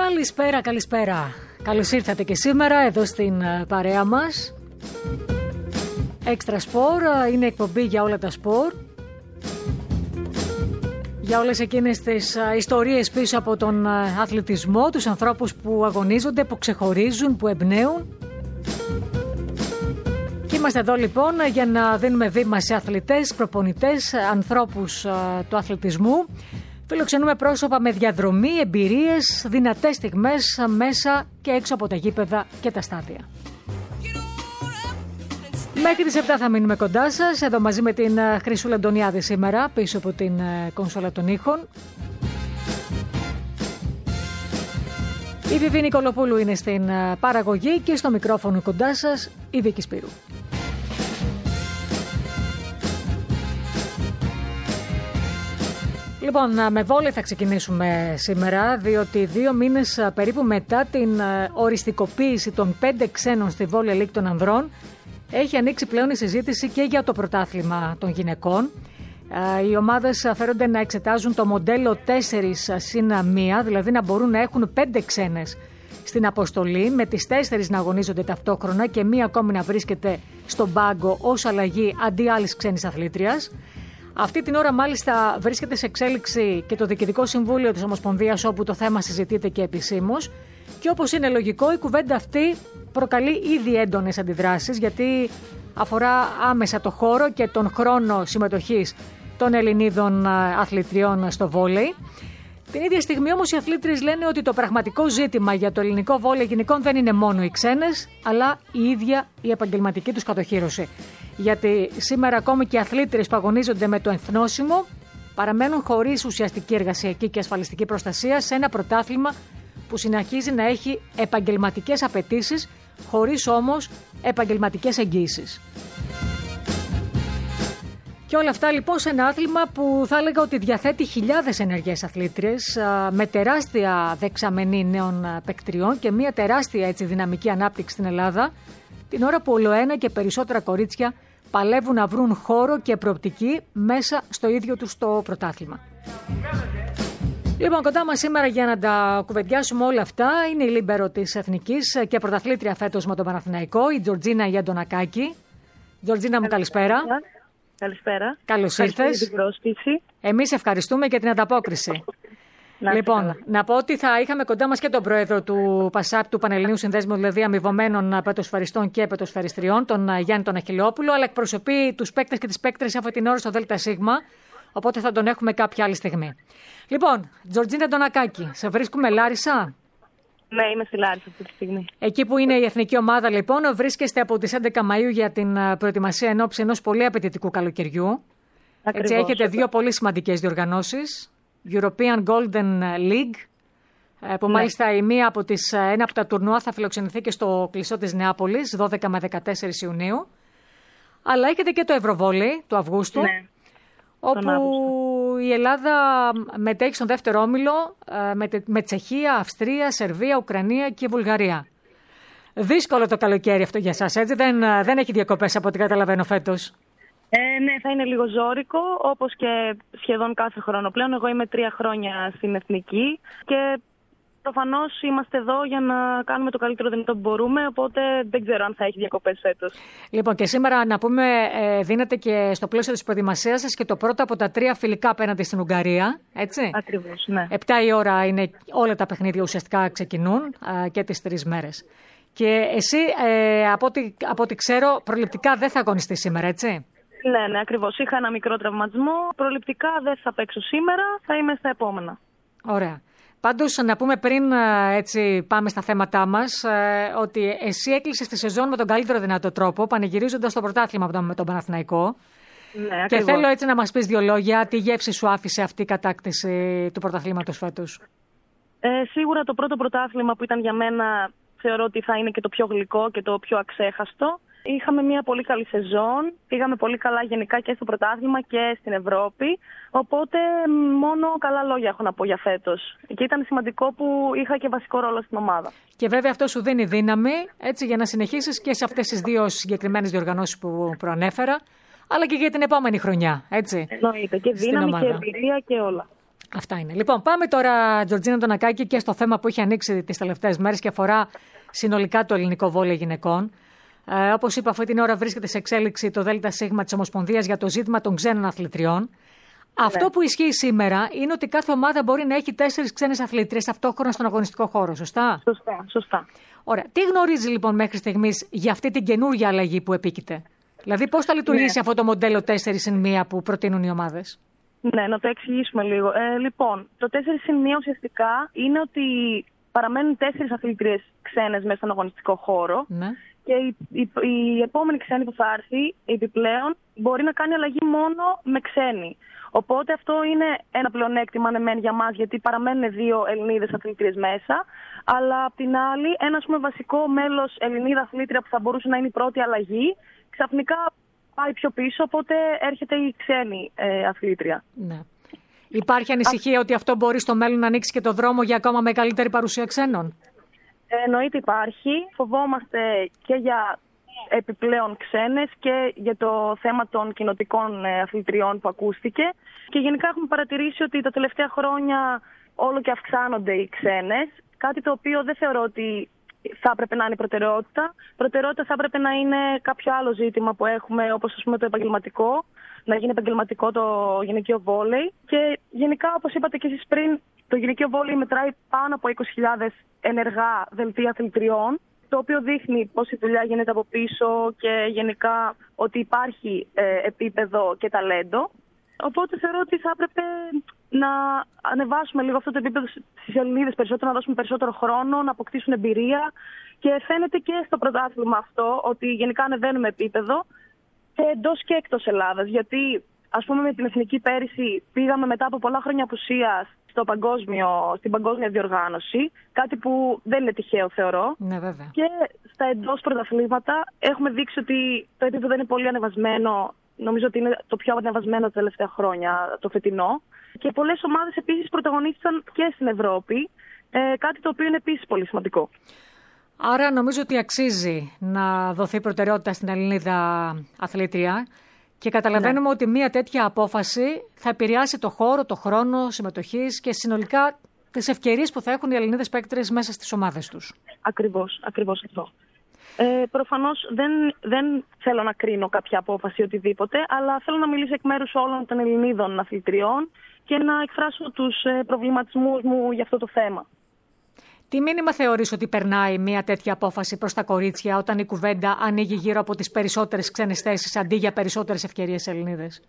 Καλησπέρα, καλησπέρα. Καλώς ήρθατε και σήμερα εδώ στην παρέα μας. Έξτρα Σπορ είναι εκπομπή για όλα τα σπορ. Για όλες εκείνες τις ιστορίες πίσω από τον αθλητισμό, τους ανθρώπους που αγωνίζονται, που ξεχωρίζουν, που εμπνέουν. Και είμαστε εδώ λοιπόν για να δίνουμε βήμα σε αθλητές, προπονητές, ανθρώπους του αθλητισμού. Φιλοξενούμε πρόσωπα με διαδρομή, εμπειρίες, δυνατές στιγμές μέσα και έξω από τα γήπεδα και τα στάδια. Μέχρι τις 7 θα μείνουμε κοντά σας, εδώ μαζί με την Χρυσούλα Αντωνιάδη σήμερα, πίσω από την κονσόλα των ήχων. Η Βιβί Νικολοπούλου είναι στην παραγωγή και στο μικρόφωνο κοντά σας η Βίκη Σπύρου. Λοιπόν, με βόλεϊ θα ξεκινήσουμε σήμερα, διότι 2 μήνες περίπου μετά την οριστικοποίηση των 5 ξένων στη Volley League των ανδρών, έχει ανοίξει πλέον η συζήτηση και για το πρωτάθλημα των γυναικών. Οι ομάδες φέρονται να εξετάζουν το μοντέλο 4+1, δηλαδή να μπορούν να έχουν 5 ξένες στην αποστολή, με τις 4 να αγωνίζονται ταυτόχρονα και μία ακόμη να βρίσκεται στον πάγκο ως αλλαγή αντί άλλης ξένης αθλήτριας. Αυτή την ώρα μάλιστα βρίσκεται σε εξέλιξη και το Διοικητικό Συμβούλιο της Ομοσπονδίας, όπου το θέμα συζητείται και επισήμως. Και όπως είναι λογικό, η κουβέντα αυτή προκαλεί ήδη έντονες αντιδράσεις, γιατί αφορά άμεσα το χώρο και τον χρόνο συμμετοχής των Ελληνίδων αθλητριών στο βόλεϊ. Την ίδια στιγμή όμως οι αθλήτριες λένε ότι το πραγματικό ζήτημα για το ελληνικό βόλεϊ γυναικών δεν είναι μόνο οι ξένες, αλλά η ίδια η επαγγελματική τους κατοχύρωση. Γιατί σήμερα ακόμη και οι αθλήτριες που αγωνίζονται με το εθνόσημο παραμένουν χωρίς ουσιαστική εργασιακή και ασφαλιστική προστασία σε ένα πρωτάθλημα που συνεχίζει να έχει επαγγελματικές απαιτήσεις, χωρίς όμως επαγγελματικές εγγύησεις. Και όλα αυτά λοιπόν σε ένα άθλημα που θα έλεγα ότι διαθέτει χιλιάδες ενεργές αθλήτριες, με τεράστια δεξαμενή νέων παικτριών και μια τεράστια έτσι δυναμική ανάπτυξη στην Ελλάδα, την ώρα που ολοένα και περισσότερα κορίτσια παλεύουν να βρουν χώρο και προοπτική μέσα στο ίδιο τους το πρωτάθλημα. Λοιπόν, κοντά μας σήμερα για να τα κουβεντιάσουμε όλα αυτά είναι η λίμπερο της Εθνικής και πρωταθλήτρια φέτος με τον Παναθηναϊκό, η Τζορτζίνα Ιαντονακάκη. Τζορτζίνα μου, καλησπέρα. Καλησπέρα. Καλώς ήρθες. Εμείς ευχαριστούμε για την ανταπόκριση. Λοιπόν, να πω ότι θα είχαμε κοντά μας και τον πρόεδρο του ΠΑΣΑΠ, του Πανελληνίου Συνδέσμου, δηλαδή αμοιβωμένων πετοσφαιριστών και πετοσφαιριστριών, τον Γιάννη τον Αχιλλεόπουλο, αλλά εκπροσωπεί τους παίκτες και τις παίκτρες αυτή την ώρα στο ΔΣ, οπότε θα τον έχουμε κάποια άλλη στιγμή. Λοιπόν, Τζορτζίνα Ιαντονακάκη, σε βρίσκουμε Λάρισα. Ναι, είμαι στη Λάρισα αυτή τη στιγμή. Εκεί που είναι η εθνική ομάδα, λοιπόν, βρίσκεστε από τις 11 Μαΐου για την προετοιμασία ενόψει ενός πολύ απαιτητικού καλοκαιριού. Ακριβώς. Έτσι, έχετε 2 πολύ σημαντικές διοργανώσεις. European Golden League, που μάλιστα ένα από τα τουρνουά θα φιλοξενηθεί και στο κλεισό της Νεάπολης, 12 με 14 Ιουνίου. Αλλά έχετε και το Ευρωβόλεϊ του Αυγούστου, όπου η Ελλάδα μετέχει στον δεύτερο όμιλο με Τσεχία, Αυστρία, Σερβία, Ουκρανία και Βουλγαρία. Δύσκολο το καλοκαίρι αυτό για σας, έτσι, δεν έχει διακοπές από ό,τι καταλαβαίνω φέτος. Ναι, θα είναι λίγο ζώρικο, όπως και σχεδόν κάθε χρόνο πλέον. Εγώ είμαι 3 χρόνια στην Εθνική και προφανώς είμαστε εδώ για να κάνουμε το καλύτερο δυνατό που μπορούμε, οπότε δεν ξέρω αν θα έχει διακοπές φέτος. Λοιπόν, και σήμερα να πούμε, δίνετε και στο πλαίσιο της προετοιμασίας σας και το πρώτο από τα 3 φιλικά απέναντι στην Ουγγαρία, έτσι. Ακριβώς, ναι. 7 η ώρα είναι όλα τα παιχνίδια, ουσιαστικά ξεκινούν και τις 3 μέρες. Και εσύ, από ό,τι ξέρω, προληπτικά δεν θα αγωνιστείς σήμερα, έτσι. Ναι, ακριβώς. Είχα ένα μικρό τραυματισμό. Προληπτικά δεν θα παίξω σήμερα, θα είμαι στα επόμενα. Ωραία. Πάντως, να πούμε πριν έτσι πάμε στα θέματά μας, ότι εσύ έκλεισες τη σεζόν με τον καλύτερο δυνατό τρόπο, πανηγυρίζοντας το πρωτάθλημα με τον Παναθηναϊκό. Ναι, και θέλω έτσι να μας πεις 2 λόγια, τι γεύση σου άφησε αυτή η κατάκτηση του πρωταθλήματος φέτος. Σίγουρα το πρώτο πρωτάθλημα που ήταν για μένα, θεωρώ ότι θα είναι και το πιο γλυκό και το πιο αξέχαστο. Είχαμε μια πολύ καλή σεζόν, πήγαμε πολύ καλά γενικά και στο πρωτάθλημα και στην Ευρώπη, οπότε μόνο καλά λόγια έχω να πω για φέτος. Και ήταν σημαντικό που είχα και βασικό ρόλο στην ομάδα. Και βέβαια αυτό σου δίνει δύναμη, έτσι, για να συνεχίσεις και σε αυτές τις 2 συγκεκριμένες διοργανώσεις που προανέφερα, αλλά και για την επόμενη χρονιά, έτσι. Εννοείται, και δύναμη και εμπειρία και όλα. Αυτά είναι. Λοιπόν, πάμε τώρα, Τζορτζίνα Ντονακάκη, και στο θέμα που έχει ανοίξει τις τελευταίες μέρες και αφορά συνολικά το ελληνικό βόλεϊ γυναικών. Όπως είπα, αυτή την ώρα βρίσκεται σε εξέλιξη το ΔΣ της Ομοσπονδίας για το ζήτημα των ξένων αθλητριών. Ναι. Αυτό που ισχύει σήμερα είναι ότι κάθε ομάδα μπορεί να έχει 4 ξένες αθλήτριες ταυτόχρονα στον αγωνιστικό χώρο, σωστά? Σωστά. Ωραία. Τι γνωρίζει λοιπόν μέχρι στιγμής για αυτή την καινούργια αλλαγή που επίκειται? Δηλαδή, πώς θα λειτουργήσει αυτό το μοντέλο 4+1 που προτείνουν οι ομάδες? Ναι, να το εξηγήσουμε λίγο. Λοιπόν, το 4+1 ουσιαστικά είναι ότι παραμένουν 4 αθλήτριες ξένες μέσα στον αγωνιστικό χώρο. Ναι. Και η επόμενη ξένη που θα έρθει επιπλέον μπορεί να κάνει αλλαγή μόνο με ξένη. Οπότε αυτό είναι ένα πλεονέκτημα για μας, γιατί παραμένουν 2 Ελληνίδες αθλήτριες μέσα. Αλλά απ' την άλλη, ένα βασικό μέλος Ελληνίδα αθλήτρια που θα μπορούσε να είναι η πρώτη αλλαγή, ξαφνικά πάει πιο πίσω, οπότε έρχεται η ξένη αθλήτρια. Ναι. Υπάρχει ανησυχία ότι αυτό μπορεί στο μέλλον να ανοίξει και το δρόμο για ακόμα μεγαλύτερη παρουσία ξένων? Εννοείται υπάρχει. Φοβόμαστε και για επιπλέον ξένες και για το θέμα των κοινοτικών αθλητριών που ακούστηκε. Και γενικά έχουμε παρατηρήσει ότι τα τελευταία χρόνια όλο και αυξάνονται οι ξένες. Κάτι το οποίο δεν θεωρώ ότι θα έπρεπε να είναι προτεραιότητα. Προτεραιότητα θα έπρεπε να είναι κάποιο άλλο ζήτημα που έχουμε, όπως ας πούμε το επαγγελματικό, να γίνει επαγγελματικό το γυναικείο βόλεϊ. Και γενικά, όπως είπατε και εσείς πριν, το γυναικείο βόλεϊ μετράει πάνω από 20.000 ενεργά δελτία αθλητριών, το οποίο δείχνει πόση δουλειά γίνεται από πίσω και γενικά ότι υπάρχει επίπεδο και ταλέντο. Οπότε θεωρώ ότι θα έπρεπε να ανεβάσουμε λίγο αυτό το επίπεδο στις Ελληνίδες περισσότερο, να δώσουμε περισσότερο χρόνο, να αποκτήσουν εμπειρία. Και φαίνεται και στο πρωτάθλημα αυτό ότι γενικά ανεβαίνουμε επίπεδο και εντός και εκτός Ελλάδας. Γιατί, ας πούμε, με την εθνική πέρυσι πήγαμε μετά από πολλά χρόνια απουσίας στην παγκόσμια διοργάνωση. Κάτι που δεν είναι τυχαίο, θεωρώ. Ναι, βέβαια. Και στα εντός πρωταθλήματα έχουμε δείξει ότι το επίπεδο είναι πολύ ανεβασμένο. Νομίζω ότι είναι το πιο ανεβασμένο τα τελευταία χρόνια, το φετινό. Και πολλές ομάδες επίσης πρωταγωνίστησαν και στην Ευρώπη, κάτι το οποίο είναι επίσης πολύ σημαντικό. Άρα νομίζω ότι αξίζει να δοθεί προτεραιότητα στην Ελληνίδα αθλήτρια και καταλαβαίνουμε ότι μια τέτοια απόφαση θα επηρεάσει το χώρο, το χρόνο συμμετοχής και συνολικά τις ευκαιρίες που θα έχουν οι Ελληνίδες παίκτρες μέσα στις ομάδες τους. Ακριβώς αυτό. Προφανώς δεν θέλω να κρίνω κάποια απόφαση οτιδήποτε, αλλά θέλω να μιλήσω εκ μέρους όλων των Ελληνίδων αθλητριών και να εκφράσω τους προβληματισμούς μου για αυτό το θέμα. Τι μήνυμα θεωρείς ότι περνάει μια τέτοια απόφαση προς τα κορίτσια όταν η κουβέντα ανοίγει γύρω από τις περισσότερες ξένες θέσεις αντί για περισσότερες ευκαιρίες Ελληνίδες?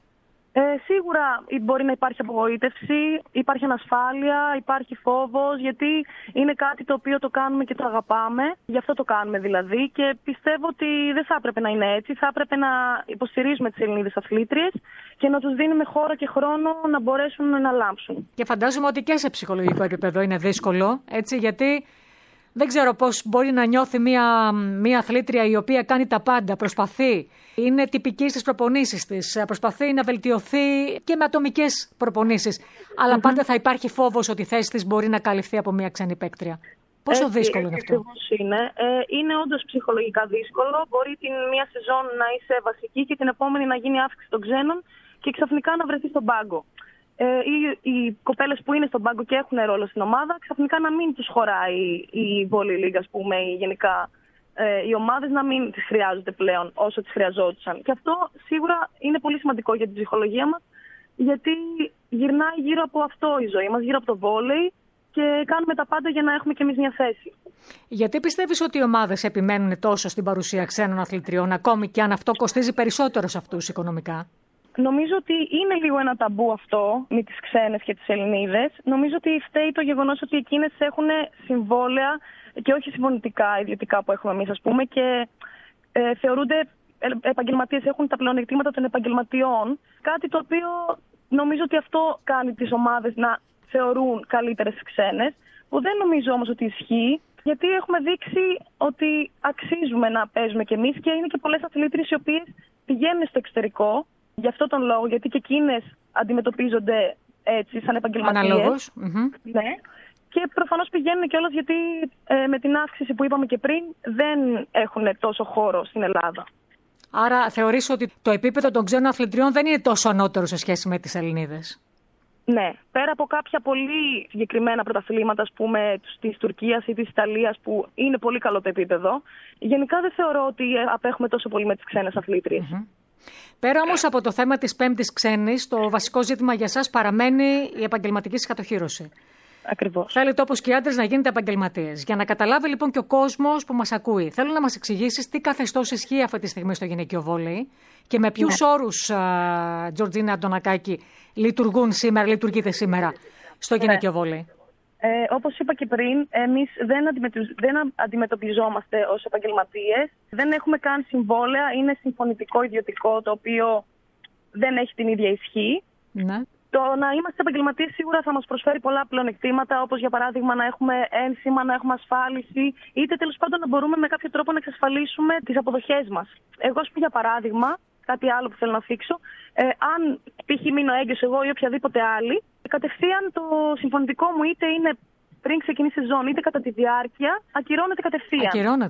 Σίγουρα μπορεί να υπάρχει απογοήτευση, υπάρχει ανασφάλεια, υπάρχει φόβος, γιατί είναι κάτι το οποίο το κάνουμε και το αγαπάμε. Γι' αυτό το κάνουμε δηλαδή και πιστεύω ότι δεν θα έπρεπε να είναι έτσι. Θα έπρεπε να υποστηρίζουμε τις Ελληνίδες αθλήτριες και να τους δίνουμε χώρο και χρόνο να μπορέσουν να λάμψουν. Και φαντάζομαι ότι και σε ψυχολογικό επίπεδο είναι δύσκολο, έτσι, γιατί δεν ξέρω πώς μπορεί να νιώθει μια αθλήτρια η οποία κάνει τα πάντα, προσπαθεί, είναι τυπική στις προπονήσεις της, προσπαθεί να βελτιωθεί και με ατομικές προπονήσεις. Αλλά πάντα θα υπάρχει φόβος ότι η θέση της μπορεί να καλυφθεί από μια ξένη παίκτρια. Πόσο δύσκολο είναι αυτό? Είναι όντως ψυχολογικά δύσκολο. Μπορεί την μία σεζόν να είσαι βασική και την επόμενη να γίνει αύξηση των ξένων και ξαφνικά να βρεθεί στον πάγκο. Οι κοπέλες που είναι στον πάγκο και έχουν ρόλο στην ομάδα, ξαφνικά να μην τους χωράει η Volley League, ας πούμε, ή γενικά οι ομάδες να μην τις χρειάζονται πλέον όσο τις χρειαζόντουσαν. Και αυτό σίγουρα είναι πολύ σημαντικό για την ψυχολογία μας, γιατί γυρνάει γύρω από αυτό η ζωή μας, γύρω από το βόλεϊ και κάνουμε τα πάντα για να έχουμε κι εμείς μια θέση. Γιατί πιστεύεις ότι οι ομάδες επιμένουν τόσο στην παρουσία ξένων αθλητριών, ακόμη και αν αυτό κοστίζει περισσότερο σε αυτούς οικονομικά? Νομίζω ότι είναι λίγο ένα ταμπού αυτό με τις ξένες και τις Ελληνίδες. Νομίζω ότι φταίει το γεγονός ότι εκείνες έχουν συμβόλαια και όχι συμφωνητικά ιδιωτικά που έχουμε εμείς, ας πούμε, και θεωρούνται επαγγελματίες, έχουν τα πλεονεκτήματα των επαγγελματιών. Κάτι το οποίο νομίζω ότι αυτό κάνει τις ομάδες να θεωρούν καλύτερες ξένες, που δεν νομίζω όμως ότι ισχύει, γιατί έχουμε δείξει ότι αξίζουμε να παίζουμε κι εμείς και είναι και πολλές αθλήτριες οι οποίες πηγαίνουν στο εξωτερικό. Γι' αυτό τον λόγο, γιατί και εκείνες αντιμετωπίζονται έτσι, σαν επαγγελματίες. Αναλόγως. Ναι. Και προφανώς πηγαίνουν κιόλας γιατί με την αύξηση που είπαμε και πριν δεν έχουν τόσο χώρο στην Ελλάδα. Άρα θεωρείς ότι το επίπεδο των ξένων αθλητριών δεν είναι τόσο ανώτερο σε σχέση με τις Ελληνίδες? Ναι, πέρα από κάποια πολύ συγκεκριμένα πρωταθλήματα, ας πούμε, της Τουρκίας ή της Ιταλίας, που είναι πολύ καλό το επίπεδο, γενικά δεν θεωρώ ότι απέχουμε τόσο πολύ με τις ξένες αθλήτριες. Πέρα όμως από το θέμα της πέμπτης ξένης, το βασικό ζήτημα για σας παραμένει η επαγγελματική σας κατοχύρωση. Ακριβώς. Θέλετε όπως και οι άντρες να γίνετε επαγγελματίες. Για να καταλάβει λοιπόν και ο κόσμος που μας ακούει, θέλω να μας εξηγήσεις τι καθεστώς ισχύει αυτή τη στιγμή στο γυναικείο βόλεϊ και με ποιους όρους, Τζορτζίνα Αντωνακάκη, λειτουργείτε σήμερα στο γυναικείο βόλεϊ. Όπως είπα και πριν, εμείς δεν αντιμετωπιζόμαστε ως επαγγελματίες. Δεν έχουμε καν συμβόλαια, είναι συμφωνητικό ιδιωτικό, το οποίο δεν έχει την ίδια ισχύ. Ναι. Το να είμαστε επαγγελματίες σίγουρα θα μας προσφέρει πολλά πλεονεκτήματα, όπως για παράδειγμα να έχουμε ένσημα, να έχουμε ασφάλιση, είτε τέλος πάντων να μπορούμε με κάποιο τρόπο να εξασφαλίσουμε τις αποδοχές μας. Εγώ, για παράδειγμα, κάτι άλλο που θέλω να θίξω, αν π.χ. μείνω έγκυος εγώ ή οποιαδήποτε άλλη, κατευθείαν το συμφωνητικό μου, είτε είναι πριν ξεκινήσει η σεζόν, είτε κατά τη διάρκεια, ακυρώνεται κατευθείαν.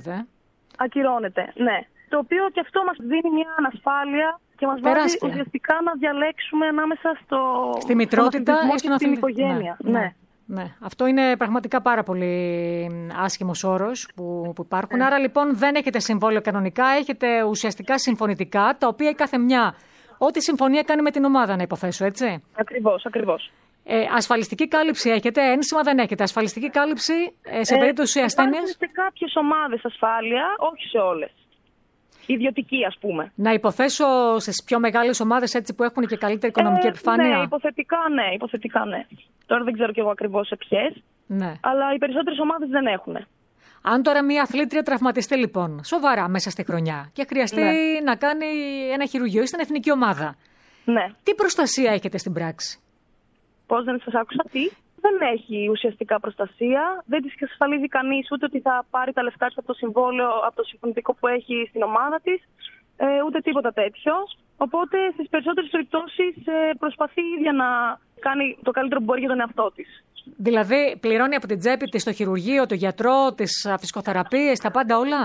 Ακυρώνεται, ναι. Το οποίο και αυτό μας δίνει μια ανασφάλεια και μας βάζει ουσιαστικά να διαλέξουμε ανάμεσα στη μητρότητα και στην οικογένεια. Ναι. Αυτό είναι πραγματικά πάρα πολύ άσχημος όρος που υπάρχουν. Άρα λοιπόν δεν έχετε συμβόλαιο κανονικά, έχετε ουσιαστικά συμφωνητικά, τα οποία η κάθε μια, ό,τι συμφωνία κάνει με την ομάδα, να υποθέσω, έτσι. Ακριβώς. Ασφαλιστική κάλυψη έχετε, ένσημα δεν έχετε. Ασφαλιστική κάλυψη σε περίπτωση ασθένειας. Υπάρχουν σε κάποιες ομάδες ασφάλεια, όχι σε όλες. Ιδιωτική, ας πούμε. Να υποθέσω στις πιο μεγάλες ομάδες, έτσι, που έχουν και καλύτερη οικονομική επιφάνεια. Ναι, υποθετικά ναι. Τώρα δεν ξέρω κι εγώ ακριβώς σε ποιες. Ναι. Αλλά οι περισσότερες ομάδες δεν έχουν. Αν τώρα μια αθλήτρια τραυματιστεί λοιπόν σοβαρά μέσα στη χρονιά και χρειαστεί να κάνει ένα χειρουργείο ή στην εθνική ομάδα. Ναι. Τι προστασία έχετε στην πράξη? Πώς, δεν σας άκουσα? Τι? Δεν έχει ουσιαστικά προστασία. Δεν της εξασφαλίζει κανείς ούτε ότι θα πάρει τα λεφτά της από το συμβόλαιο, από το συμφωνητικό που έχει στην ομάδα της, ούτε τίποτα τέτοιο. Οπότε στις περισσότερες περιπτώσεις προσπαθεί η ίδια να κάνει το καλύτερο που μπορεί για τον εαυτό της. Δηλαδή πληρώνει από την τσέπη της το χειρουργείο, το γιατρό, τις φυσικοθεραπείες, τα πάντα όλα?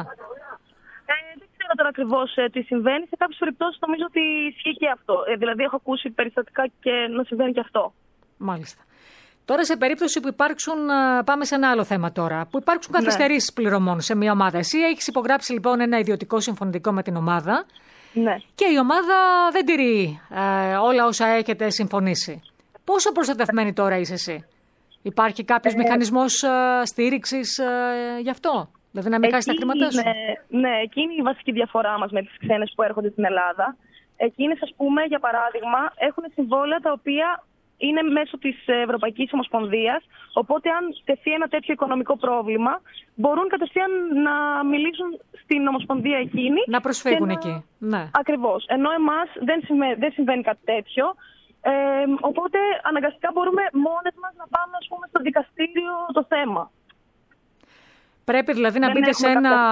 Δεν ξέρω τώρα ακριβώς τι συμβαίνει. Σε κάποιες περιπτώσεις νομίζω ότι ισχύει και αυτό. Δηλαδή έχω ακούσει περιστατικά και να συμβαίνει και αυτό. Μάλιστα. Τώρα, σε περίπτωση που υπάρξουν, πάμε σε ένα άλλο θέμα τώρα, που υπάρξουν καθυστερήσεις πληρωμών σε μια ομάδα. Εσύ έχεις υπογράψει λοιπόν ένα ιδιωτικό συμφωνητικό με την ομάδα και η ομάδα δεν τηρεί όλα όσα έχετε συμφωνήσει. Πόσο προστατευμένη τώρα είσαι εσύ? Υπάρχει κάποιος μηχανισμός στήριξης γι' αυτό? Δηλαδή να μην χάσεις τα χρήματά σου? Ναι, εκείνη η βασική διαφορά μας με τις ξένες που έρχονται στην Ελλάδα. Εκείνες, ας πούμε, για παράδειγμα, έχουν συμβόλαια τα οποία είναι μέσω της Ευρωπαϊκής Ομοσπονδίας, οπότε αν τεθεί ένα τέτοιο οικονομικό πρόβλημα, μπορούν κατευθείαν να μιλήσουν στην Ομοσπονδία εκείνη. Να προσφύγουν εκεί. Ναι. Ακριβώς. Ενώ εμάς δεν συμβαίνει κάτι τέτοιο. Οπότε αναγκαστικά μπορούμε μόνες μας να πάμε, ας πούμε, στο δικαστήριο το θέμα. Πρέπει δηλαδή να μπείτε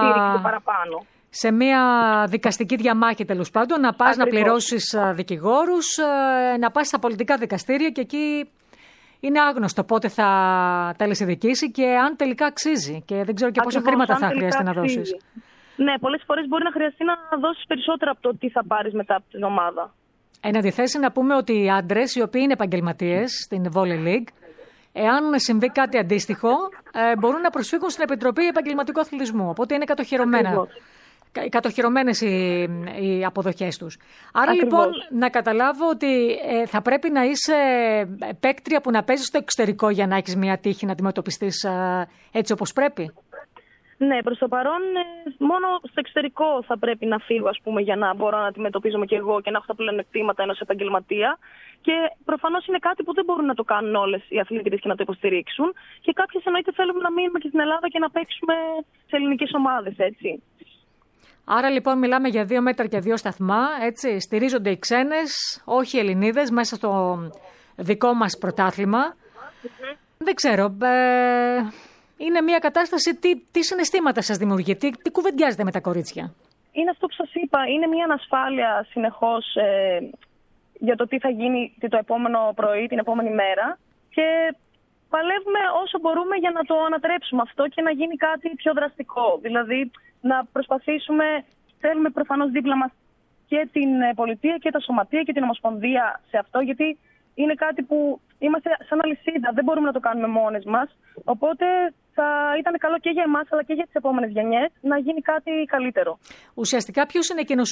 σε μια δικαστική διαμάχη, τέλος πάντων, να πας να πληρώσεις δικηγόρους, να πας στα πολιτικά δικαστήρια και εκεί είναι άγνωστο πότε θα τελεσιδικήσει και αν τελικά αξίζει. Και δεν ξέρω και πόσα χρήματα θα χρειαστεί να δώσεις. Ναι, πολλές φορές μπορεί να χρειαστεί να δώσεις περισσότερα από το τι θα πάρεις μετά από την ομάδα. Εν αντιθέσει, να πούμε ότι οι άντρες, οι οποίοι είναι επαγγελματίες στην Volley League, εάν συμβεί κάτι αντίστοιχο, μπορούν να προσφύγουν στην Επιτροπή Επαγγελματικού Αθλητισμού. Οπότε είναι κατοχυρωμένες οι αποδοχές τους. Άρα λοιπόν να καταλάβω ότι θα πρέπει να είσαι παίκτρια που να παίζεις στο εξωτερικό για να έχεις μια τύχη να αντιμετωπιστείς έτσι όπως πρέπει. Ναι, προς το παρόν μόνο στο εξωτερικό θα πρέπει να φύγω, ας πούμε, για να μπορώ να αντιμετωπίζομαι και εγώ και να έχω τα πλεονεκτήματα ενός επαγγελματία. Και προφανώς είναι κάτι που δεν μπορούν να το κάνουν όλες οι αθλήτριες και να το υποστηρίξουν. Και κάποιες εννοείται θέλουμε να μείνουμε και στην Ελλάδα και να παίξουμε σε ελληνικές ομάδες, έτσι. Άρα λοιπόν μιλάμε για 2 μέτρα και 2 σταθμά, έτσι. Στηρίζονται οι ξένες, όχι οι Ελληνίδες, μέσα στο δικό μας πρωτάθλημα. Δεν ξέρω, είναι μια κατάσταση, τι συναισθήματα σας δημιουργεί, τι κουβεντιάζετε με τα κορίτσια? Είναι αυτό που σας είπα, είναι μια ανασφάλεια συνεχώς για το τι θα γίνει το επόμενο πρωί, την επόμενη μέρα, και παλεύουμε όσο μπορούμε για να το ανατρέψουμε αυτό και να γίνει κάτι πιο δραστικό. Δηλαδή να προσπαθήσουμε, θέλουμε προφανώς δίπλα μας και την πολιτεία και τα σωματεία και την Ομοσπονδία σε αυτό, γιατί είναι κάτι που είμαστε σαν αλυσίδα, δεν μπορούμε να το κάνουμε μόνες μας. Οπότε θα ήταν καλό και για εμάς αλλά και για τις επόμενες γενιές να γίνει κάτι καλύτερο. Ουσιαστικά ποιος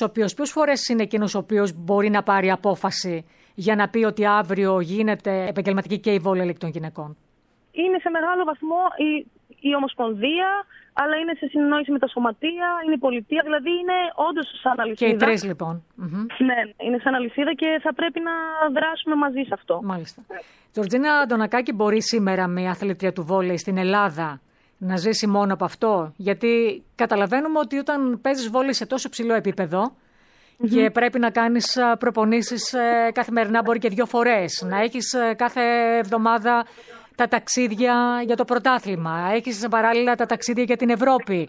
φορές είναι εκείνος ο οποίος μπορεί να πάρει απόφαση για να πει ότι αύριο γίνεται επαγγελματική και η βόλεϊ ελίκ των γυναικών? Είναι σε μεγάλο βαθμό η Ομοσπονδία, αλλά είναι σε συνεννόηση με τα σωματεία, είναι η πολιτεία, δηλαδή είναι όντως σαν αλυσίδα. Και οι τρεις λοιπόν. Ναι, είναι σαν αλυσίδα και θα πρέπει να δράσουμε μαζί σε αυτό. Μάλιστα. Τζορτζίνα Αντωνακάκη, μπορεί σήμερα μια αθλήτρια του βόλεϊ στην Ελλάδα να ζήσει μόνο από αυτό? Γιατί καταλαβαίνουμε ότι όταν παίζεις βόλεϊ σε τόσο ψηλό επίπεδο και πρέπει να κάνεις προπονήσεις καθημερινά, μπορεί και 2 φορές, να έχεις κάθε εβδομάδα τα ταξίδια για το πρωτάθλημα, έχεις παράλληλα τα ταξίδια για την Ευρώπη.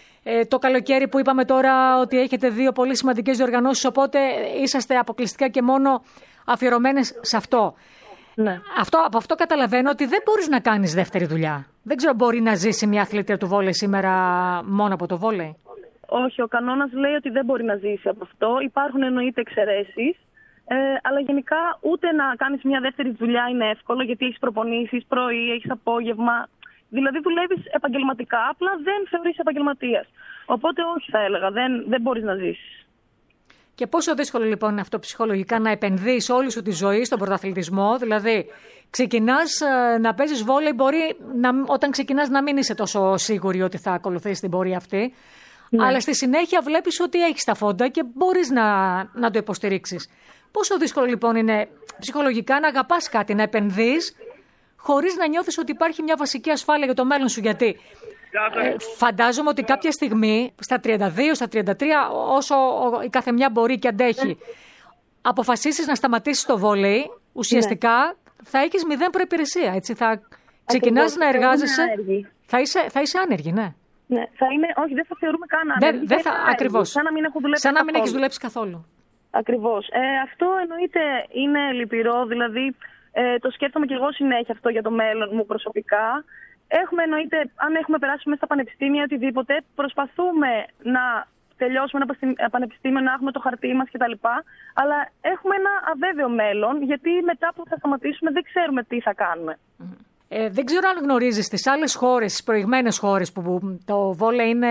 Το καλοκαίρι που είπαμε τώρα ότι έχετε 2 πολύ σημαντικές διοργανώσεις, οπότε είσαστε αποκλειστικά και μόνο αφιερωμένες σε αυτό. Ναι. Από αυτό καταλαβαίνω ότι δεν μπορείς να κάνεις δεύτερη δουλειά. Δεν ξέρω, μπορεί να ζήσει μια αθλήτρια του βόλεϊ σήμερα μόνο από το βόλεϊ? Όχι, ο κανόνας λέει ότι δεν μπορεί να ζήσει από αυτό. Υπάρχουν εννοείται εξαιρέσεις. Αλλά γενικά ούτε να κάνεις μια δεύτερη δουλειά είναι εύκολο, γιατί έχεις προπονήσεις πρωί, έχεις απόγευμα. Δηλαδή δουλεύεις επαγγελματικά, απλά δεν θεωρείς επαγγελματίας. Οπότε όχι, θα έλεγα, δεν μπορείς να ζήσεις. Και πόσο δύσκολο λοιπόν είναι αυτό ψυχολογικά να επενδύεις όλη σου τη ζωή στον πρωταθλητισμό? Δηλαδή ξεκινάς να παίζεις βόλεϊ, μπορεί όταν ξεκινάς να μην είσαι τόσο σίγουρη ότι θα ακολουθήσεις την πορεία αυτή. Ναι. Αλλά στη συνέχεια βλέπεις ότι έχεις τα φόντα και μπορείς να το υποστηρίξεις. Πόσο δύσκολο λοιπόν είναι ψυχολογικά να αγαπάς κάτι, να επενδύεις χωρίς να νιώθεις ότι υπάρχει μια βασική ασφάλεια για το μέλλον σου? Γιατί φαντάζομαι ότι κάποια στιγμή, στα 32, στα 33, όσο η καθεμιά μπορεί και αντέχει, αποφασίσεις να σταματήσεις το βόλεϊ, ουσιαστικά θα έχεις 0 προϋπηρεσία. Έτσι, θα ξεκινάς να εργάζεσαι. Θα είσαι άνεργη, ναι. Ναι, όχι, δεν θα θεωρούμε καν άνεργη. Ακριβώς. Σαν να μην έχω δουλέψει καθόλου. Σαν να μην έχεις δουλέψει καθόλου. Ακριβώς. Αυτό εννοείται είναι λυπηρό, δηλαδή το σκέφτομαι και εγώ συνέχεια αυτό για το μέλλον μου προσωπικά. Εννοείται, αν έχουμε περάσει μέσα στα πανεπιστήμια οτιδήποτε, προσπαθούμε να τελειώσουμε ένα πανεπιστήμιο, να έχουμε το χαρτί μας κτλ. Αλλά έχουμε ένα αβέβαιο μέλλον, γιατί μετά που θα σταματήσουμε δεν ξέρουμε τι θα κάνουμε. Δεν ξέρω αν γνωρίζεις τις άλλες χώρες, τις προηγμένες χώρες που το βόλεϊ είναι